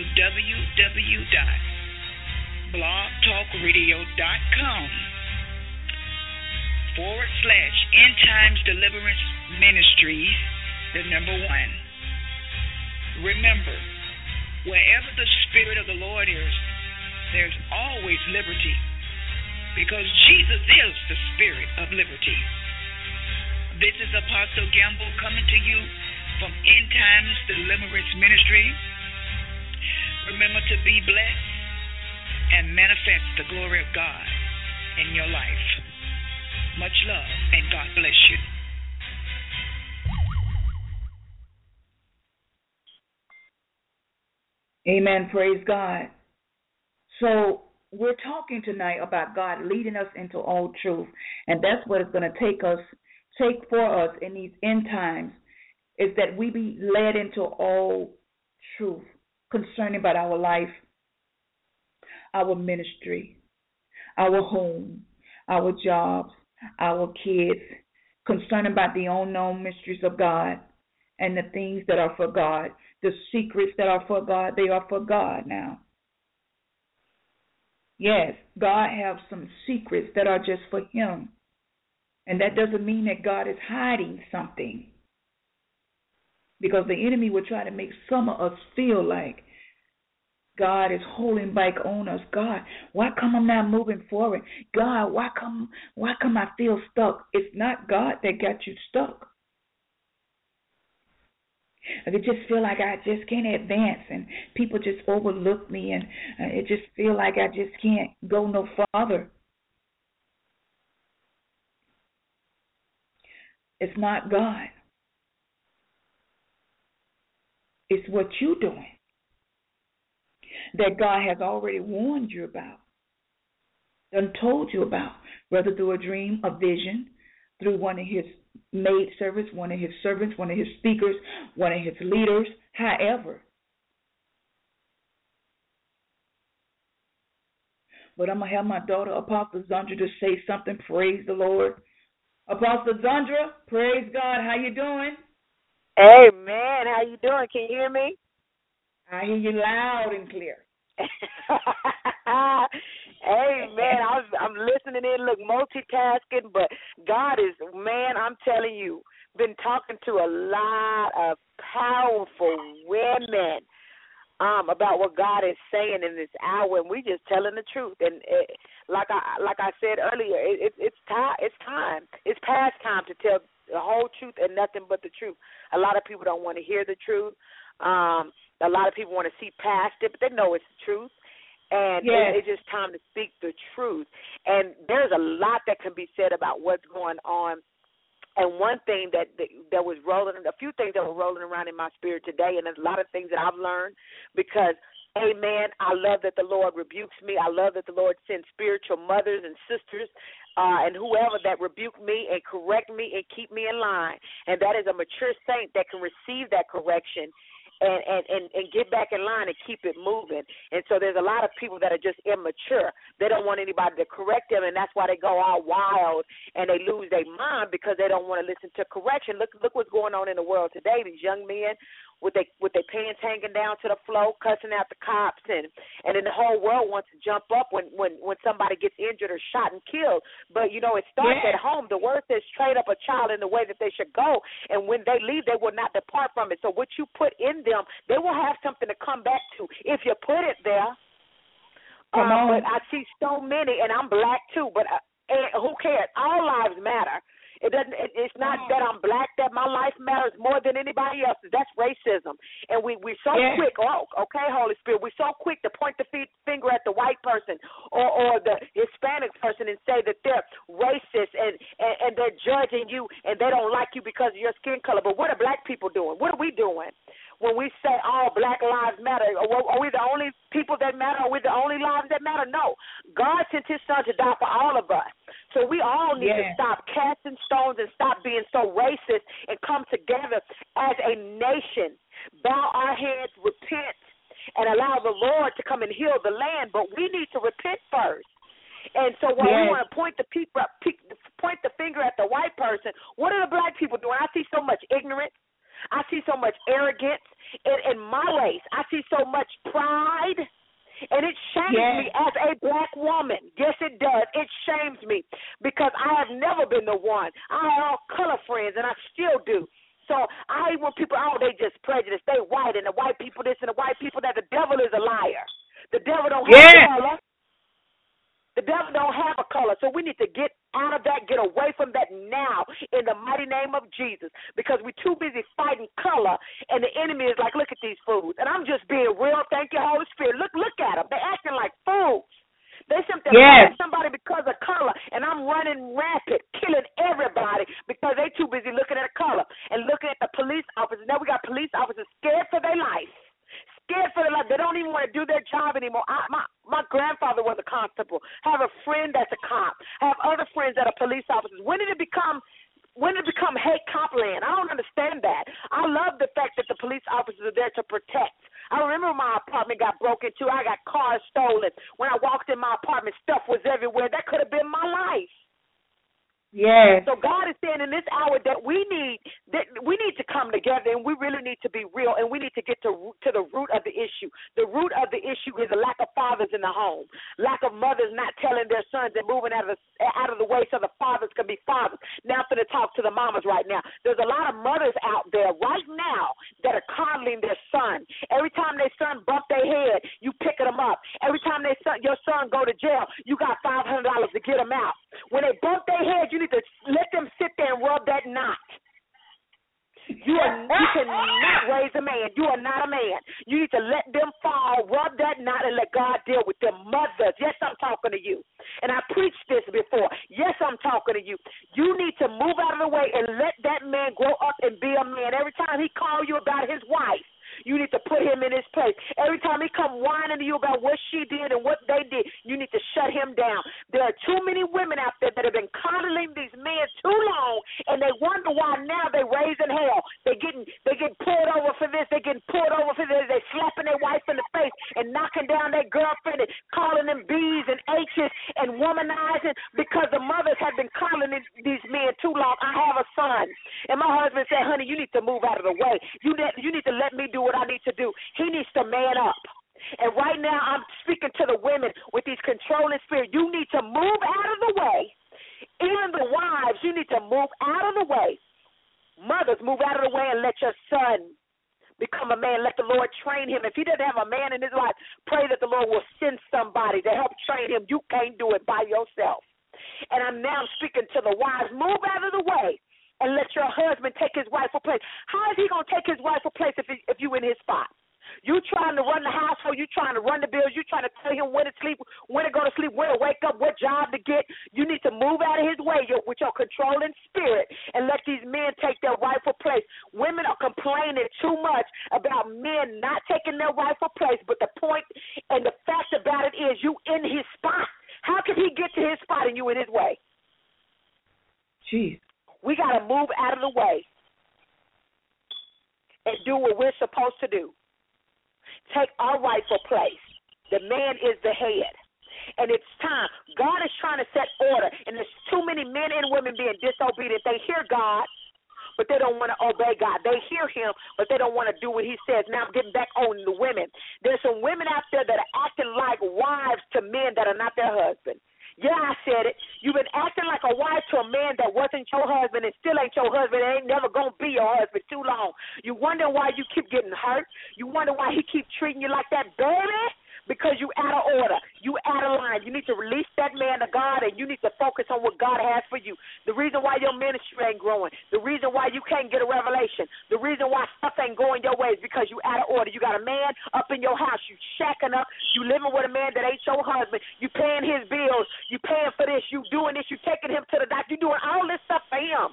[SPEAKER 4] www.blogtalkradio.com/End Times Deliverance Ministries, the number 1. Remember, wherever the Spirit of the Lord is, there's always liberty, because Jesus is the Spirit of liberty. This is Apostle Gamble coming to you from End Times Deliverance Ministry. Remember to be blessed and manifest the glory of God in your life. Much love, and God bless you.
[SPEAKER 2] Amen. Praise God. So we're talking tonight about God leading us into all truth. And that's what it's going to take for us in these end times, is that we be led into all truth concerning about our life, our ministry, our home, our jobs, our kids, concerning about the unknown mysteries of God and the things that are for God, the secrets that are for God, they are for God now. Yes, God has some secrets that are just for Him. And that doesn't mean that God is hiding something. Because the enemy will try to make some of us feel like God is holding back on us. God, why come I'm not moving forward? God, why come I feel stuck? It's not God that got you stuck. I just feel like I just can't advance, and people just overlook me, and it just feel like I just can't go no farther. It's not God. It's what you're doing that God has already warned you about, done told you about, whether through a dream, a vision, through one of His maid servants, one of His servants, one of His speakers, one of His leaders, however. But I'm going to have my daughter, Apostle Zandra, to say something. Praise the Lord. Apostle Zandra, praise God. How you doing?
[SPEAKER 5] Amen. How you doing? Can you hear me?
[SPEAKER 2] I hear you loud and clear.
[SPEAKER 5] Amen. I'm listening in, look, multitasking, but God is, man, I'm telling you, been talking to a lot of powerful women about what God is saying in this hour, and we just telling the truth. And like I said earlier, it's time. It's past time to tell the whole truth and nothing but the truth. A lot of people don't want to hear the truth. A lot of people want to see past it, but they know it's the truth. And it's just time to speak the truth. And there's a lot that can be said about what's going on. And one thing that was rolling, a few things that were rolling around in my spirit today, and there's a lot of things that I've learned because, amen, I love that the Lord rebukes me. I love that the Lord sends spiritual mothers and sisters and whoever that rebuke me and correct me and keep me in line. And that is a mature saint that can receive that correction and get back in line and keep it moving. And so there's a lot of people that are just immature. They don't want anybody to correct them, and that's why they go all wild and they lose their mind because they don't want to listen to correction. Look what's going on in the world today. These young men with their pants hanging down to the floor, cussing out the cops, and then the whole world wants to jump up when somebody gets injured or shot and killed. But, you know, it starts at home. The word says train up a child in the way that they should go, and when they leave, they will not depart from it. So what you put in them, they will have something to come back to if you put it there. But I see so many, and I'm black too, but who cares? All lives matter. It's not that I'm black that my life matters more than anybody else's. That's racism. And we're so quick. Oh, okay, Holy Spirit. We're so quick to point the finger at the white person or the Hispanic person and say that they're racist and they're judging you and they don't like you because of your skin color. But what are black people doing? What are we doing? When we say all black lives matter, are we the only people that matter? Are we the only lives that matter? No. God sent His Son to die for all of us. So we all need to stop casting stones and stop being so racist and come together as a nation, bow our heads, repent, and allow the Lord to come and heal the land. But we need to repent first. And so when we want to point the finger at the white person, what are the black people doing? I see so much ignorance. I see so much arrogance in my race. I see so much pride, and it shames me as a black woman. Yes, it does. It shames me because I have never been the one. I have all color friends, and I still do. So I hate when people, they just prejudiced. They white, and the white people this and the white people that. The devil is a liar. The devil don't have color. The devil don't have a color, so we need to get out of that, get away from that now in the mighty name of Jesus because we're too busy fighting color, and the enemy is like, look at these fools. And I'm just being real. Thank you, Holy Spirit. Look at them. They're acting like fools. They simply fight somebody because of color, and I'm running rampant, killing everybody because they too busy looking at color and looking at the police officers. Now we got police officers scared for their life. scared for their life. They don't even want to do their job anymore. My grandfather was a constable. I have a friend that's a cop. I have other friends that are police officers. When did it become hate cop land? I don't understand that. I love the fact that the police officers are there to protect. I remember my apartment got broken into. I got cars stolen. When I walked in my apartment, stuff was everywhere. That could have been my life.
[SPEAKER 2] Yes.
[SPEAKER 5] So God is saying in this hour that we need to come together, and we really need to be real, and we need to get to the root of the issue. The root of the issue is a lack of fathers in the home, lack of mothers not telling their sons and moving out of the way so the fathers can be fathers. Now I'm going to talk to the mamas right now. There's a lot of mothers out there right now that are coddling their son. Every time their son bump their head, you picking them up. Every time your son go to jail, you got $500 to get them out. When they bump their head, you need to let them sit there and rub that knot. You cannot raise a man. You are not a man. You need to let them fall, rub that knot, and let God deal with them. Mothers, yes, I'm talking to you. And I preached this before. Yes, I'm talking to you. You need to move out of the way and let that man grow up and be a man. Every time he call you about his wife, you need to put him in his place. Every time he come whining to you about what she did and what they did, you need to shut him down. There are too many women out there that have been coddling these men too long, and they wonder why now they raising hell. They getting pulled over for this. They getting pulled over for this. They slapping their wife in the face and knocking down their girlfriend and calling them B's and H's and womanizing because the mothers have been coddling these men too long. I have a son, and my husband said, honey, you need to move out of the way. You need to let me do what I need to do. He needs to man up. And right now I'm speaking to the women with these controlling spirits. You need to move out of the way. Even the wives, you need to move out of the way. Mothers, move out of the way and let your son become a man. Let the Lord train him. If he doesn't have a man in his life, pray that the Lord will send somebody to help train him. You can't do it by yourself. And I'm now speaking to the wives. Move out of the way and let your husband take his rightful place. How is he going to take his rightful place if you in his spot? You trying to run the household, you trying to run the bills, you trying to tell him when to sleep, when to go to sleep, when to wake up, what job to get. You need to move out of his way with your controlling spirit and let these men take their rightful place. Women are complaining too much about men not taking their rightful place, but the point and the fact about it is you in his spot. How can he get to his spot and you in his way?
[SPEAKER 2] Jeez.
[SPEAKER 5] We got to move out of the way and do what we're supposed to do. Take our rightful place. The man is the head. And it's time. God is trying to set order, and there's too many men and women being disobedient. They hear God, but they don't want to obey God. They hear him, but they don't want to do what he says. Now I'm getting back on the women. There's some women out there that are acting like wives to men that are not their husband. Yeah, I said it. You've been acting like a wife to a man that wasn't your husband and still ain't your husband and ain't never going to be your husband too long. You wonder why you keep getting hurt. You wonder why he keeps treating you like that, baby? Because you out of order. You out of line. You need to release that man to God, and you need to focus on what God has for you. The reason why your ministry ain't growing, the reason why you can't get a revelation, the reason why stuff ain't going your way is because you out of order. You got a man up in your house. You shacking up. You living with a man that ain't your husband. You paying his bills. You paying for this. You doing this. You taking him to the doctor. You doing all this stuff for him.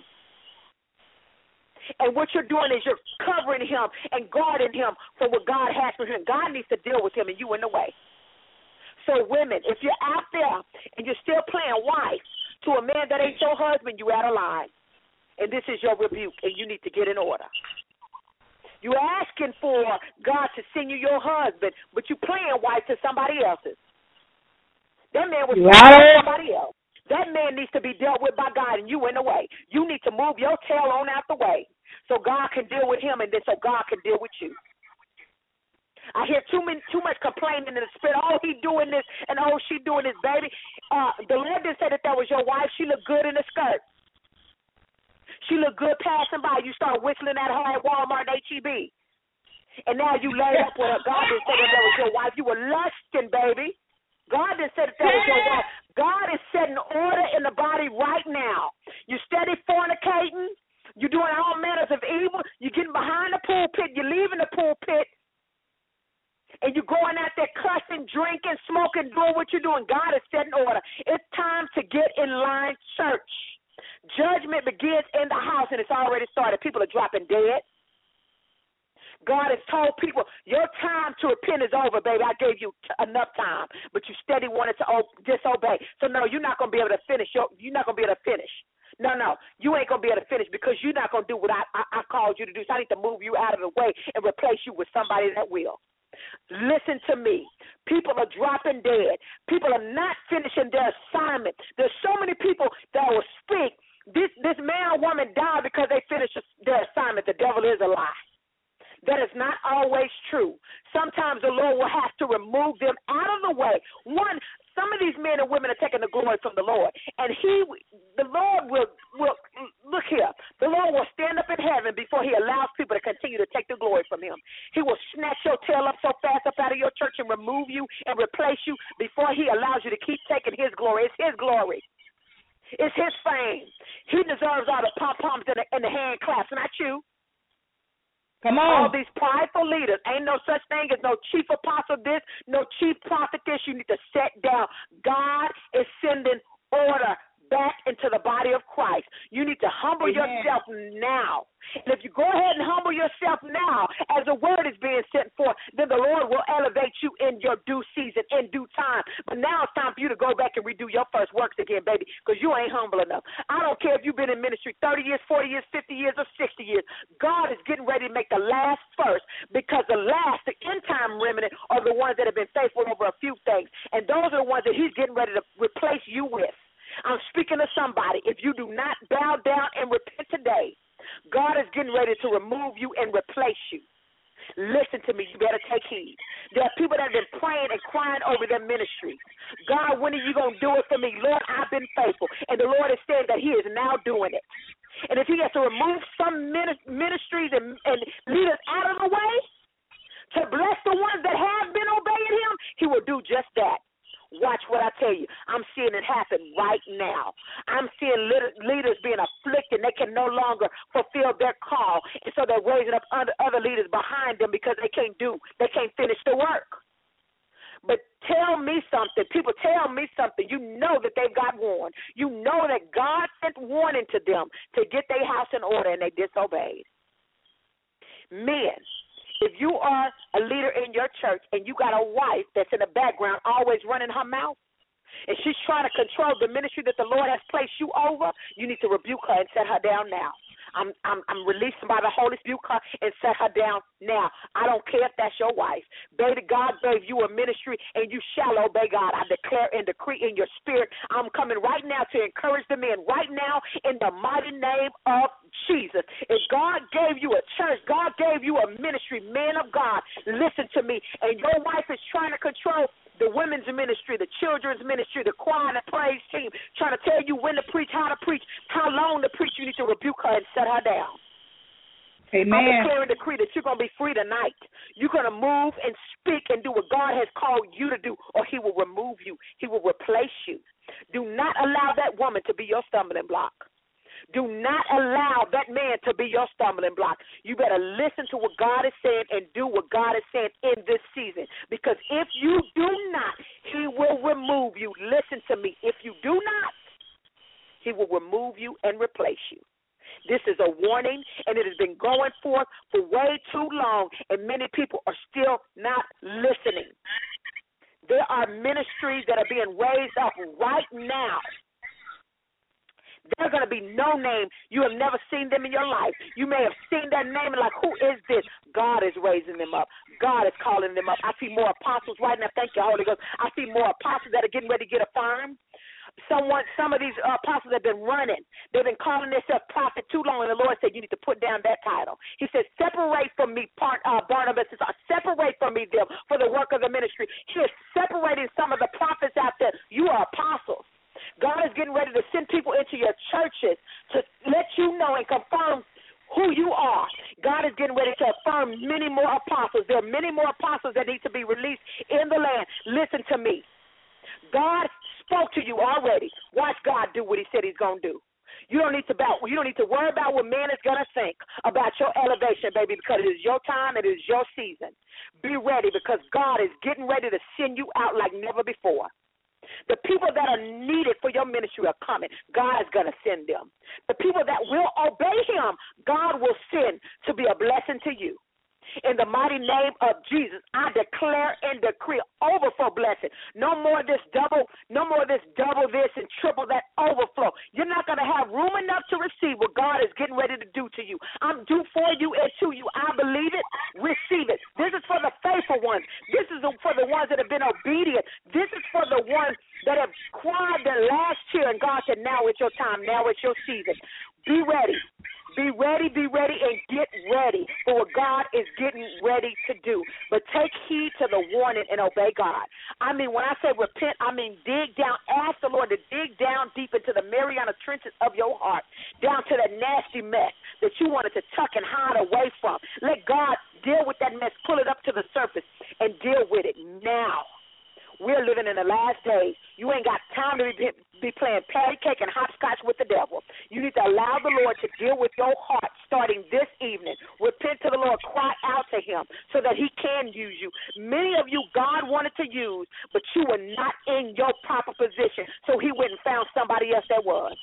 [SPEAKER 5] And what you're doing is you're covering him and guarding him for what God has for him. God needs to deal with him, and you in the way. So, women, if you're out there and you're still playing wife to a man that ain't your husband, you out of line. And this is your rebuke, and you need to get in order. You're asking for God to send you your husband, but you playing wife to somebody else's. That man was somebody else. That man needs to be dealt with by God, and you in the way. You need to move your tail on out the way so God can deal with him, and then so God can deal with you. I hear too much complaining in the spirit. Oh, he doing this, and oh, she doing this, baby. The Lord didn't say that was your wife. She looked good in the skirt. She looked good passing by. You start whistling at her at Walmart and H-E-B. And now you laid up with her. God didn't say that was your wife. You were lusting, baby. God didn't say that was your wife. God is setting order in the body right now. You steady fornicating. You're doing all manners of evil. You're getting behind the pulpit. You're leaving the pulpit. And you're going out there cussing, drinking, smoking, doing what you're doing. God is setting order. It's time to get in line, church. Judgment begins in the house, and it's already started. People are dropping dead. God has told people, your time to repent is over, baby. I gave you enough time, but you steady wanted to disobey. So, no, you're not going to be able to finish. You're not going to be able to finish. No, you ain't going to be able to finish because you're not going to do what I called you to do. So I need to move you out of the way and replace you with somebody that will. Listen to me. People are dropping dead. People are not finishing their assignment. There's so many people that will speak. This man or woman died because they finished their assignment. The devil is a lie. That is not always true. Sometimes the Lord will have to remove them out of the way. One, some of these men and women are taking the glory from the Lord. And the Lord will look here. The Lord will stand up in heaven before he allows people to continue to take the glory from him. He will snatch your tail up so fast up out of your church and remove you and replace you before he allows you to keep taking his glory. It's his glory. It's his fame. He deserves all the pom-poms and the hand claps, not you.
[SPEAKER 2] Come on.
[SPEAKER 5] All these prideful leaders. Ain't no such thing as no chief apostle this, no chief prophet this. You need to sit down. God is sending order back into the body of Christ. You need to humble yourself now. And if you go ahead and humble yourself now as the word is being sent forth, then the Lord will elevate you in your due season, in due time. But now it's time for you to go back and redo your first works again, baby, because you ain't humble enough. I don't care if you've been in ministry 30 years, 40 years, 50 years, or 60 years. God is getting ready to make the last first, because the end time remnant are the ones that have been faithful over a few things. And those are the ones that he's getting ready to replace you with. I'm speaking to somebody. If you do not bow down and repent today, God is getting ready to remove you and replace you. Listen to me. You better take heed. There are people that have been praying and crying over their ministry. God, when are you going to do it for me? Lord, I've been faithful. And the Lord has said that he is now doing it. And if he has to remove some ministries and leaders out of the way to bless the ones that have been obeying him, he will do just that. Watch what I tell you. I'm seeing it happen right now. I'm seeing leaders being afflicted. They can no longer fulfill their call. And so they're raising up other leaders behind them because they can't finish the work. But tell me something. People, tell me something. You know that they've got warned. You know that God sent warning to them to get their house in order, and they disobeyed. Men, if you are a leader in your church and you got a wife that's in the background always running her mouth, and she's trying to control the ministry that the Lord has placed you over, you need to rebuke her and set her down now. I'm releasing by the Holy Spirit and set her down now. I don't care if that's your wife. Baby, God gave you a ministry, and you shall obey God. I declare and decree in your spirit, I'm coming right now to encourage the men right now in the mighty name of Jesus. If God gave you a church, God gave you a ministry, man of God, listen to me, and your wife is trying to control the women's ministry, the children's ministry, the choir and the praise team, trying to tell you when to preach, how long to preach, you need to rebuke her and set her down.
[SPEAKER 2] Amen.
[SPEAKER 5] I declare and decree that you're going to be free tonight. You're going to move and speak and do what God has called you to do, or he will remove you. He will replace you. Do not allow that woman to be your stumbling block. Do not allow that man to be your stumbling block. You better listen to what God is saying and do what God is saying in this season. Because if you do not, he will remove you. Listen to me. If you do not, he will remove you and replace you. This is a warning, and it has been going forth for way too long, and many people are still not listening. There are ministries that are being raised up right now. They're going to be no name. You have never seen them in your life. You may have seen that name and like, who is this? God is raising them up. God is calling them up. I see more apostles right now. Thank you, Holy Ghost. I see more apostles that are getting ready to get affirmed. Some of these apostles have been running. They've been calling themselves prophet too long, and the Lord said, you need to put down that title. He said, separate from me Barnabas. Separate from me them for the work of the ministry. He is separating some of the prophets out there. You are apostles. God is getting ready to send people into your churches to let you know and confirm who you are. God is getting ready to affirm many more apostles. There are many more apostles that need to be released in the land. Listen to me. God spoke to you already. Watch God do what he said he's going to do. You don't need to worry about what man is going to think about your elevation, baby, because it is your time, it is your season. Be ready, because God is getting ready to send you out like never before. The people that are needed for your ministry are coming. God is going to send them. The people that will obey him, God will send to be a blessing to you. In the mighty name of Jesus, I declare and decree overflow blessing. No more this double this and triple that overflow. You're not going to have room enough to receive what God is getting ready to do to you. I'm due for you and to you. I believe it. Receive it. This is for the faithful ones. This is for the ones that have been obedient. This is for the ones that have cried their last tear, and God said, now it's your time. Now it's your season. Be ready. Be ready, and get ready for what God is getting ready to do. But take heed to the warning and obey God. I mean, when I say repent, I mean dig down. Ask the Lord to dig down deep into the Mariana trenches of your heart, down to that nasty mess that you wanted to tuck and hide away from. Let God deal with that mess, pull it up to the surface, and deal with it now. We're living in the last days. You ain't got time to be playing patty cake and hopscotch with the devil. You need to allow the Lord to deal with your heart starting this evening. Repent to the Lord. Cry out to him so that he can use you. Many of you God wanted to use, but you were not in your proper position, so he went and found somebody else that was.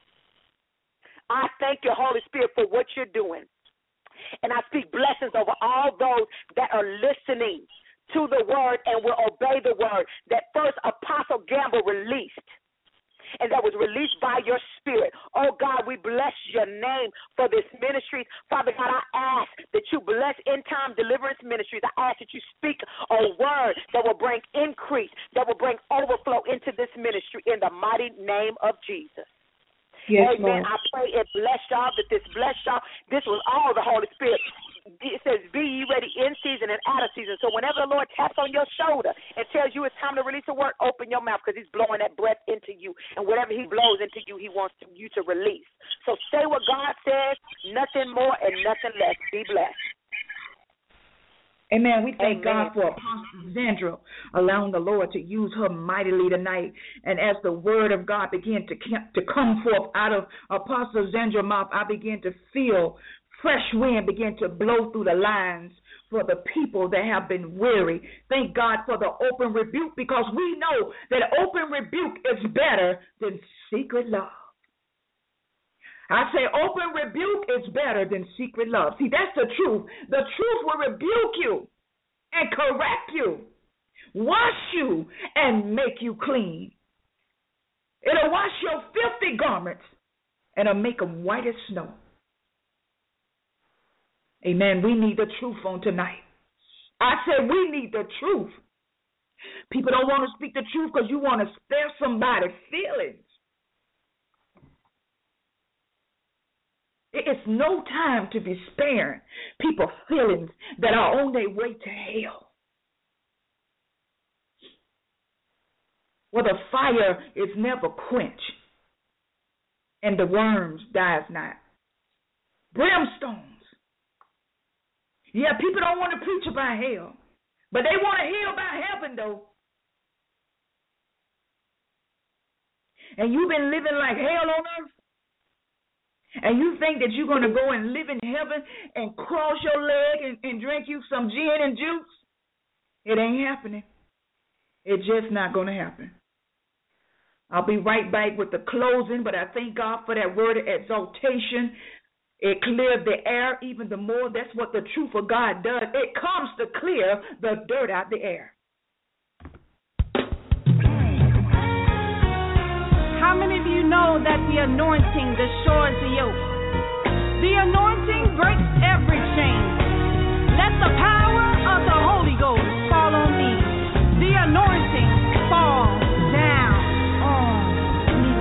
[SPEAKER 5] I thank you, Holy Spirit, for what you're doing. And I speak blessings over all those that are listening to the word and will obey the word that first Apostle Gamble released, and that was released by your spirit. Oh, God, we bless your name for this ministry. Father God, I ask that you bless End Time Deliverance Ministries. I ask that you speak a word that will bring increase, that will bring overflow into this ministry in the mighty name of Jesus.
[SPEAKER 2] Yes,
[SPEAKER 5] amen.
[SPEAKER 2] Lord.
[SPEAKER 5] I pray it bless y'all, that this bless y'all. This was all the Holy Spirit. It says, be ye ready in season and out of season. So whenever the Lord taps on your shoulder and tells you it's time to release a word, open your mouth, because he's blowing that breath into you. And whatever he blows into you, he wants you to release. So say what God says, nothing more and nothing less. Be blessed.
[SPEAKER 2] Amen. We thank
[SPEAKER 5] Amen.
[SPEAKER 2] God for Apostle Zandra allowing the Lord to use her mightily tonight. And as the word of God began to come forth out of Apostle Zandra's mouth, I began to feel fresh wind begin to blow through the lines for the people that have been weary. Thank God for the open rebuke, because we know that open rebuke is better than secret love. I say open rebuke is better than secret love. See, that's the truth. The truth will rebuke you and correct you, wash you, and make you clean. It'll wash your filthy garments, and it'll make them white as snow. Amen. We need the truth on tonight. I said we need the truth. People don't want to speak the truth because you want to spare somebody's feelings. It's no time to be sparing people's feelings that are on their way to hell. Well, the fire is never quenched, and the worms dies not. Brimstones. Yeah, people don't want to preach about hell, but they want to hear about heaven, though. And you've been living like hell on earth, and you think that you're going to go and live in heaven and cross your leg and drink you some gin and juice? It ain't happening. It's just not going to happen. I'll be right back with the closing, but I thank God for that word of exaltation. It clears the air even the more. That's what the truth of God does. It comes to clear the dirt out the air.
[SPEAKER 6] How many of you know that the anointing destroys the yoke? The anointing breaks every chain. Let the power of the Holy Ghost fall on me. The anointing fall down on me.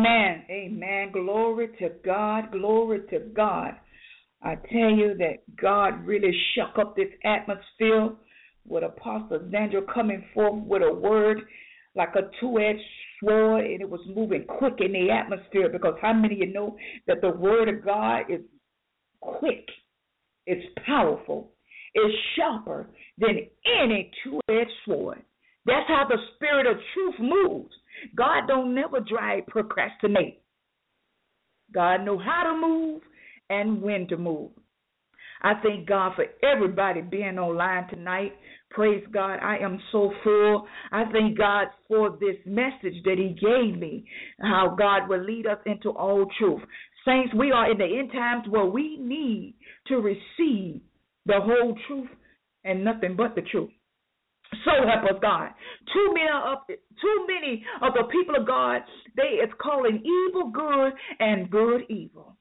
[SPEAKER 2] Amen. Amen. Glory to God. Glory to God. I tell you that God really shook up this atmosphere with Apostle Daniel coming forth with a word like a two-edged sword, and it was moving quick in the atmosphere, because how many of you know that the word of God is quick, it's powerful, it's sharper than any two-edged sword. That's how the spirit of truth moves. God don't never procrastinate. God knows how to move and when to move. I thank God for everybody being online tonight. Praise God. I am so full. I thank God for this message that he gave me, how God will lead us into all truth. Saints, we are in the end times where we need to receive the whole truth and nothing but the truth. So help us God. Too many of the people of God, they is calling evil good and good evil.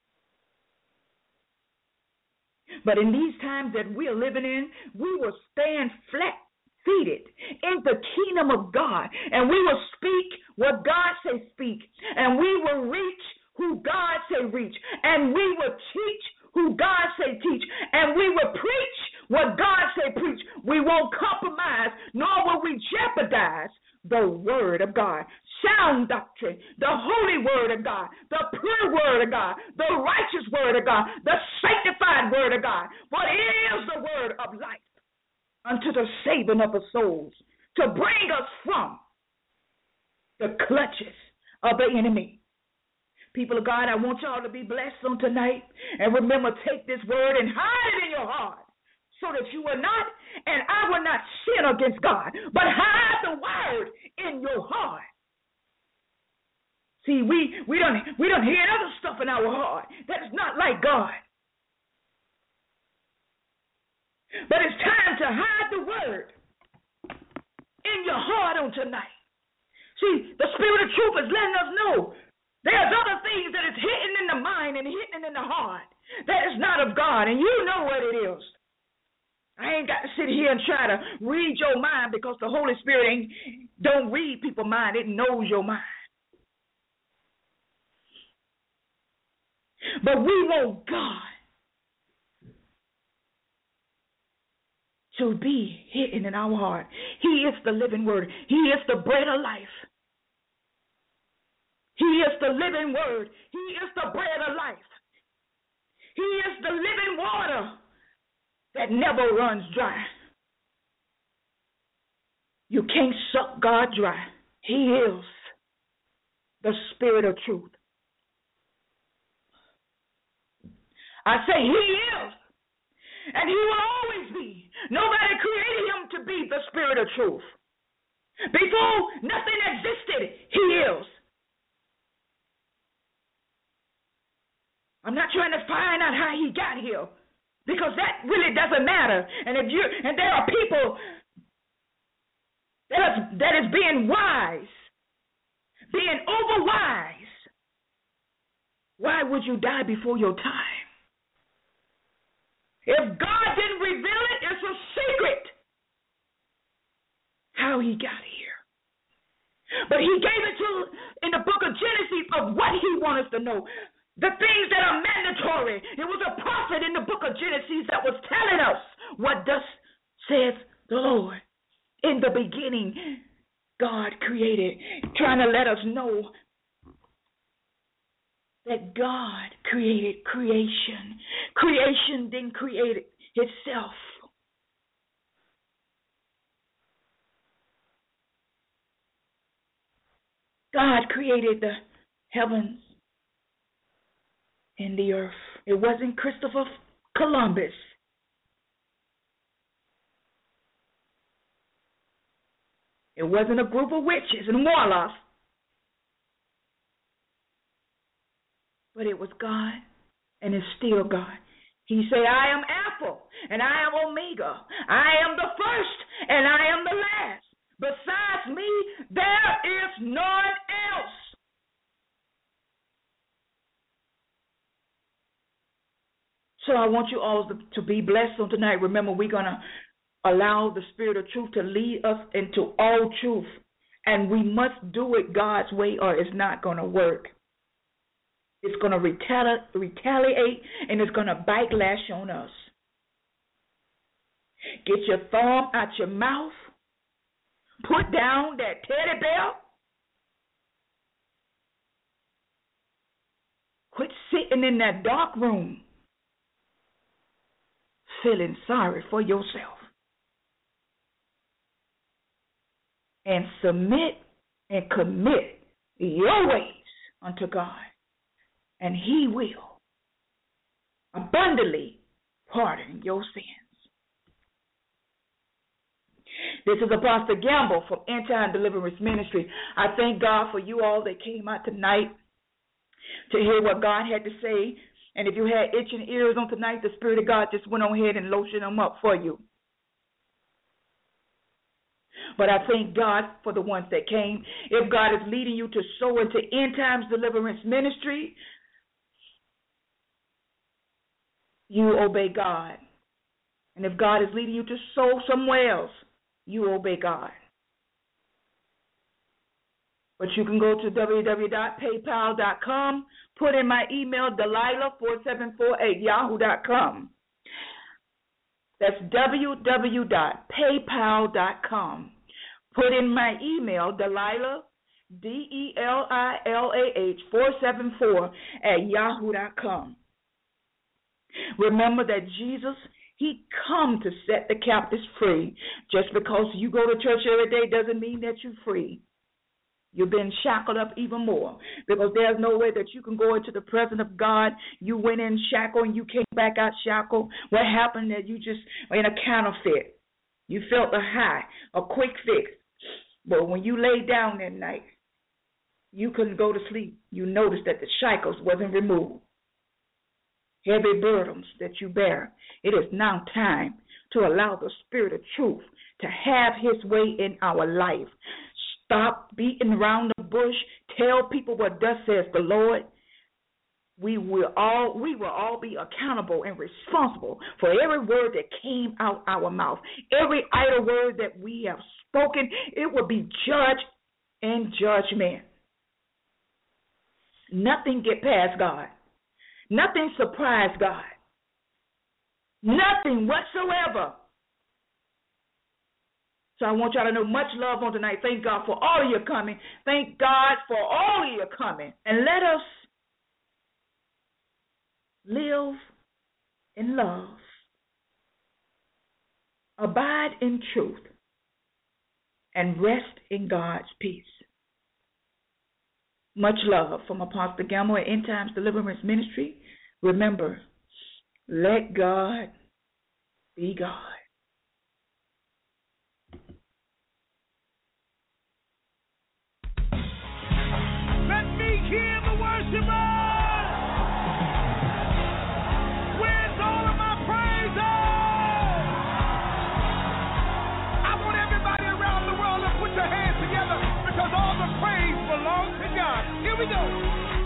[SPEAKER 2] But in these times that we are living in, we will stand flat-feeted in the kingdom of God, and we will speak what God says speak, and we will reach who God say reach, and we will teach who God say teach, and we will preach what God say preach. We won't compromise, nor will we jeopardize the word of God. Sound doctrine, the holy word of God, the pure word of God, the righteous word of God, the sanctified word of God. For it is the word of life unto the saving of the souls, to bring us from the clutches of the enemy. People of God, I want y'all to be blessed on tonight. And remember, take this word and hide it in your heart, so that you will not, and I will not sin against God, but hide the word in your heart. See, we don't hear other stuff in our heart that is not like God. But it's time to hide the word in your heart on tonight. See, the spirit of truth is letting us know there's other things that is hidden in the mind and hidden in the heart that is not of God, and you know what it is. I ain't got to sit here and try to read your mind, because the Holy Spirit don't read people's mind. It knows your mind. But we want God to be hidden in our heart. He is the living word. He is the bread of life. He is the living word. He is the bread of life. He is the living water that never runs dry. You can't suck God dry. He is the spirit of truth. I say he is, and he will always be. Nobody created him to be the spirit of truth. Before nothing existed, he is. I'm not trying to find out how he got here, because that really doesn't matter. And there are people that is being wise, being overwise. Why would you die before your time? If God didn't reveal it, it's a secret how he got here. But he gave it in the book of Genesis of what he wants us to know. The things that are mandatory. It was a prophet in the book of Genesis that was telling us what thus says the Lord. In the beginning, God created, trying to let us know that God created creation. Creation didn't create itself. God created the heavens and the earth. It wasn't Christopher Columbus. It wasn't a group of witches and warlocks. But it was God, and it's still God. He said, I am Alpha, and I am Omega. I am the first, and I am the last. Besides me, there is none else. So I want you all to be blessed on tonight. Remember, we're going to allow the Spirit of truth to lead us into all truth. And we must do it God's way or it's not going to work. It's going to retaliate and it's going to backlash on us. Get your thumb out your mouth. Put down that teddy bear. Quit sitting in that dark room feeling sorry for yourself. And submit and commit your ways unto God. And He will abundantly pardon your sins. This is Apostle Gamble from End Time Deliverance Ministry. I thank God for you all that came out tonight to hear what God had to say. And if you had itching ears on tonight, the Spirit of God just went on ahead and lotioned them up for you. But I thank God for the ones that came. If God is leading you to sow into End Times Deliverance Ministry, you obey God. And if God is leading you to sow somewhere else, you obey God. But you can go to www.paypal.com, put in my email, Delilah4748yahoo.com. That's www.paypal.com. Put in my email, Delilah, DELILAH474 Remember that Jesus, He come to set the captives free. Just because you go to church every day doesn't mean that you're free. You've been shackled up even more, because there's no way that you can go into the presence of God. You went in shackled and you came back out shackled. What happened that you just were in a counterfeit? You felt a high, a quick fix. But when you laid down that night, you couldn't go to sleep. You noticed that the shackles wasn't removed. Heavy burdens that you bear. It is now time to allow the Spirit of truth to have His way in our life. Stop beating around the bush. Tell people what thus says the Lord. We will all be accountable and responsible for every word that came out our mouth. Every idle word that we have spoken, it will be judged in judgment. Nothing get past God. Nothing surprised God. Nothing whatsoever. So I want y'all to know much love on tonight. Thank God for all of you coming. Thank God for all of you coming. And let us live in love. Abide in truth. And rest in God's peace. Much love from Apostle Gamble at End Times Deliverance Ministry. Remember, let God be God.
[SPEAKER 3] Let me hear the worshipers. Where's all of my praises? I want everybody around the world to put your hands together, because all the praise belongs to God. Here we go.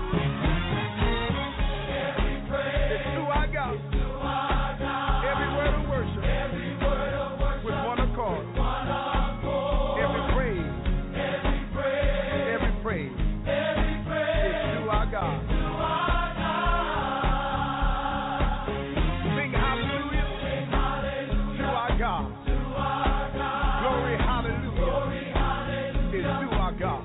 [SPEAKER 3] Every praise is to our God. Every word of worship. With one accord. Every praise. Every praise. Is to our God. Sing hallelujah. To our God. Glory hallelujah. Is to our God.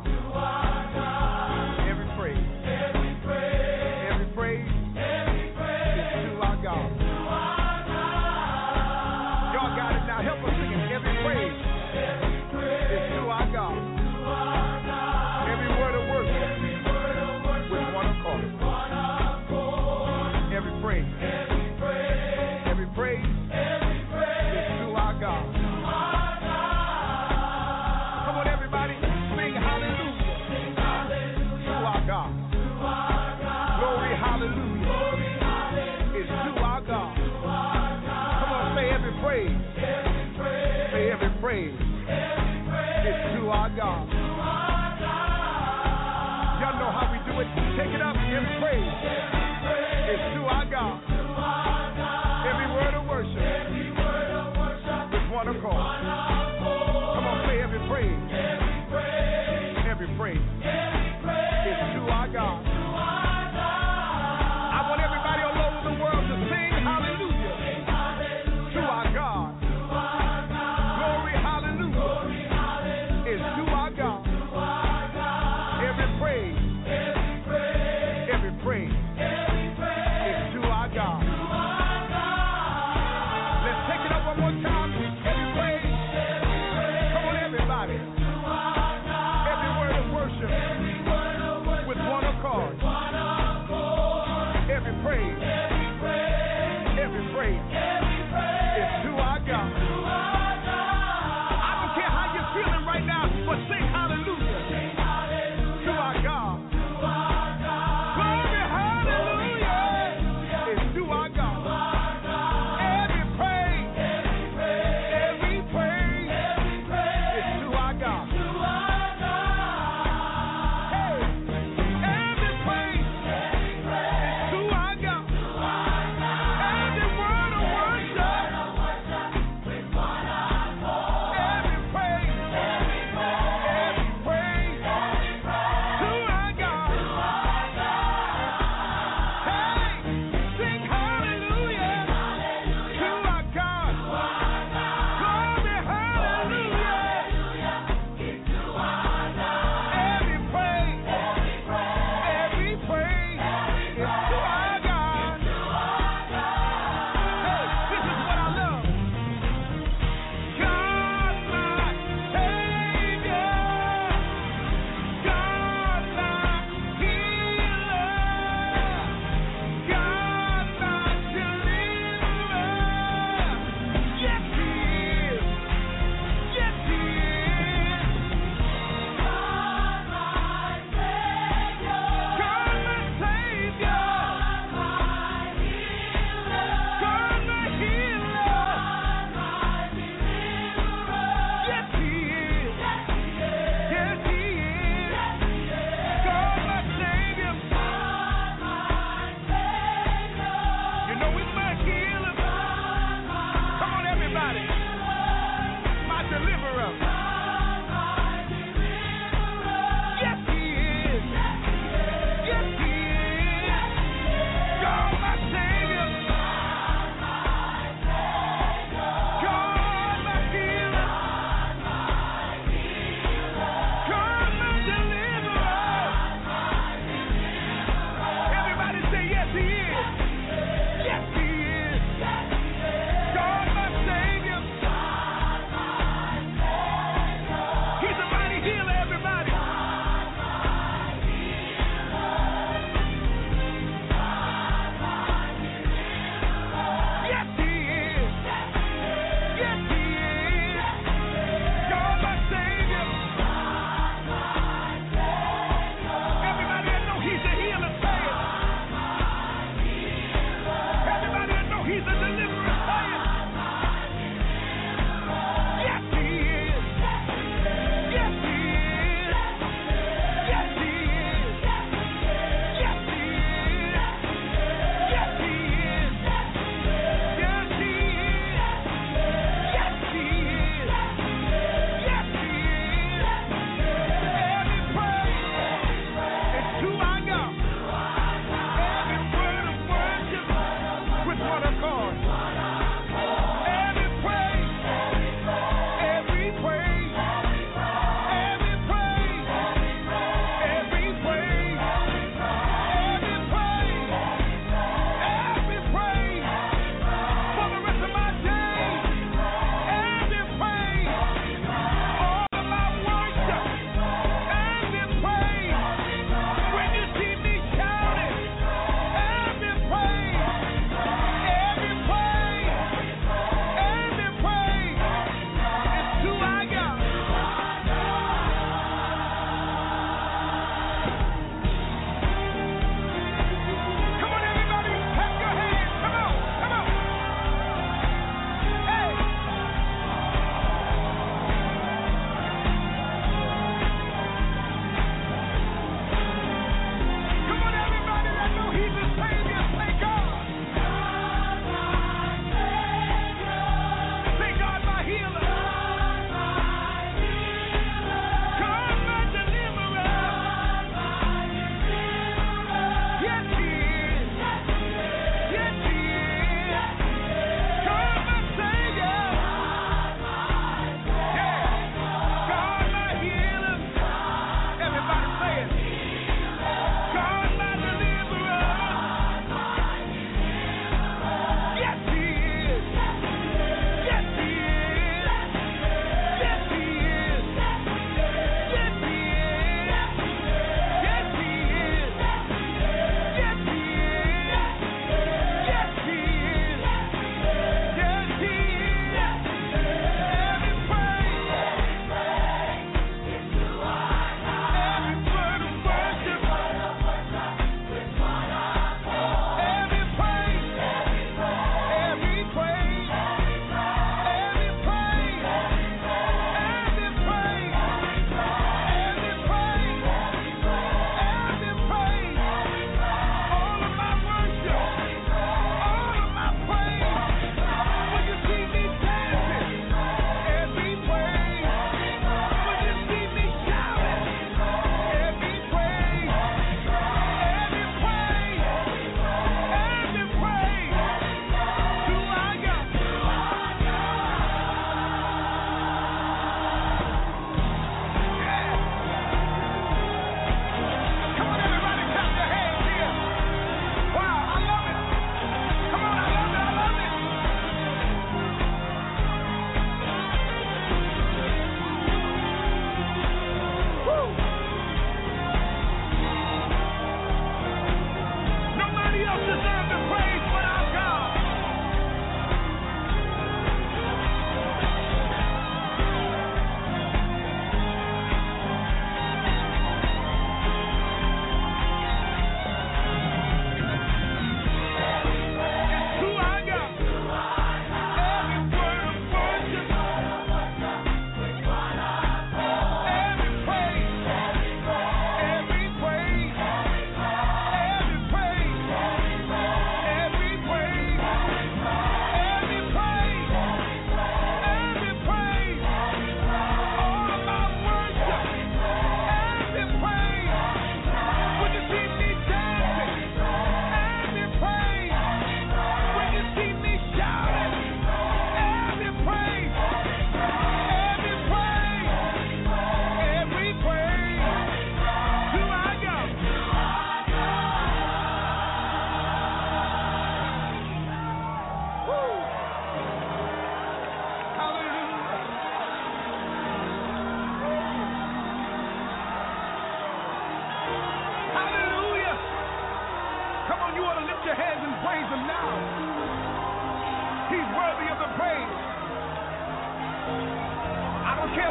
[SPEAKER 3] Every praise. Every praise is to our God. Y'all got it now. Help us sing it. Every praise is to our God. Every word of worship with one accord. Every praise. Every praise is to our God. Come on, everybody. Sing hallelujah to our God. Glory hallelujah is to our God. Come on, say every praise. Say every praise is to our God. Y'all know how we do it. Take it up. Every praise is to our God. Every word of worship with one accord. Come on, say every praise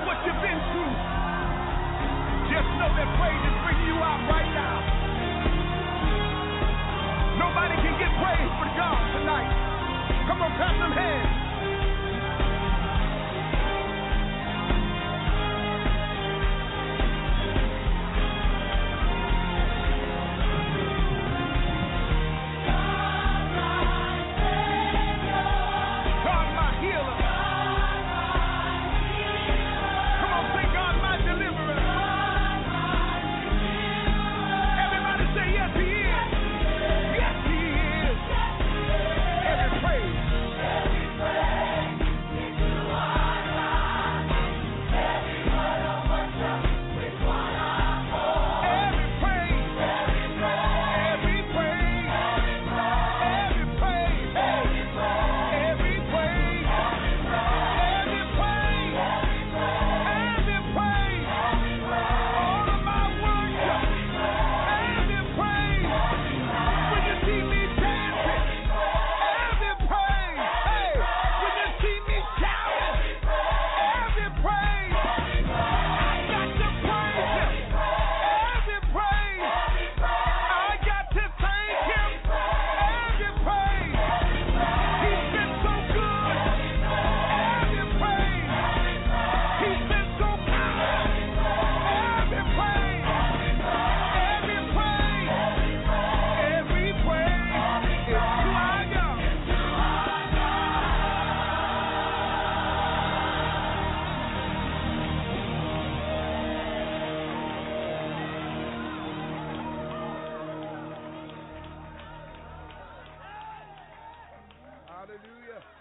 [SPEAKER 3] matter what you've been through, just know that praise is bringing you out right now. Nobody can get praise but God tonight. Come on, clap them hands. Hallelujah.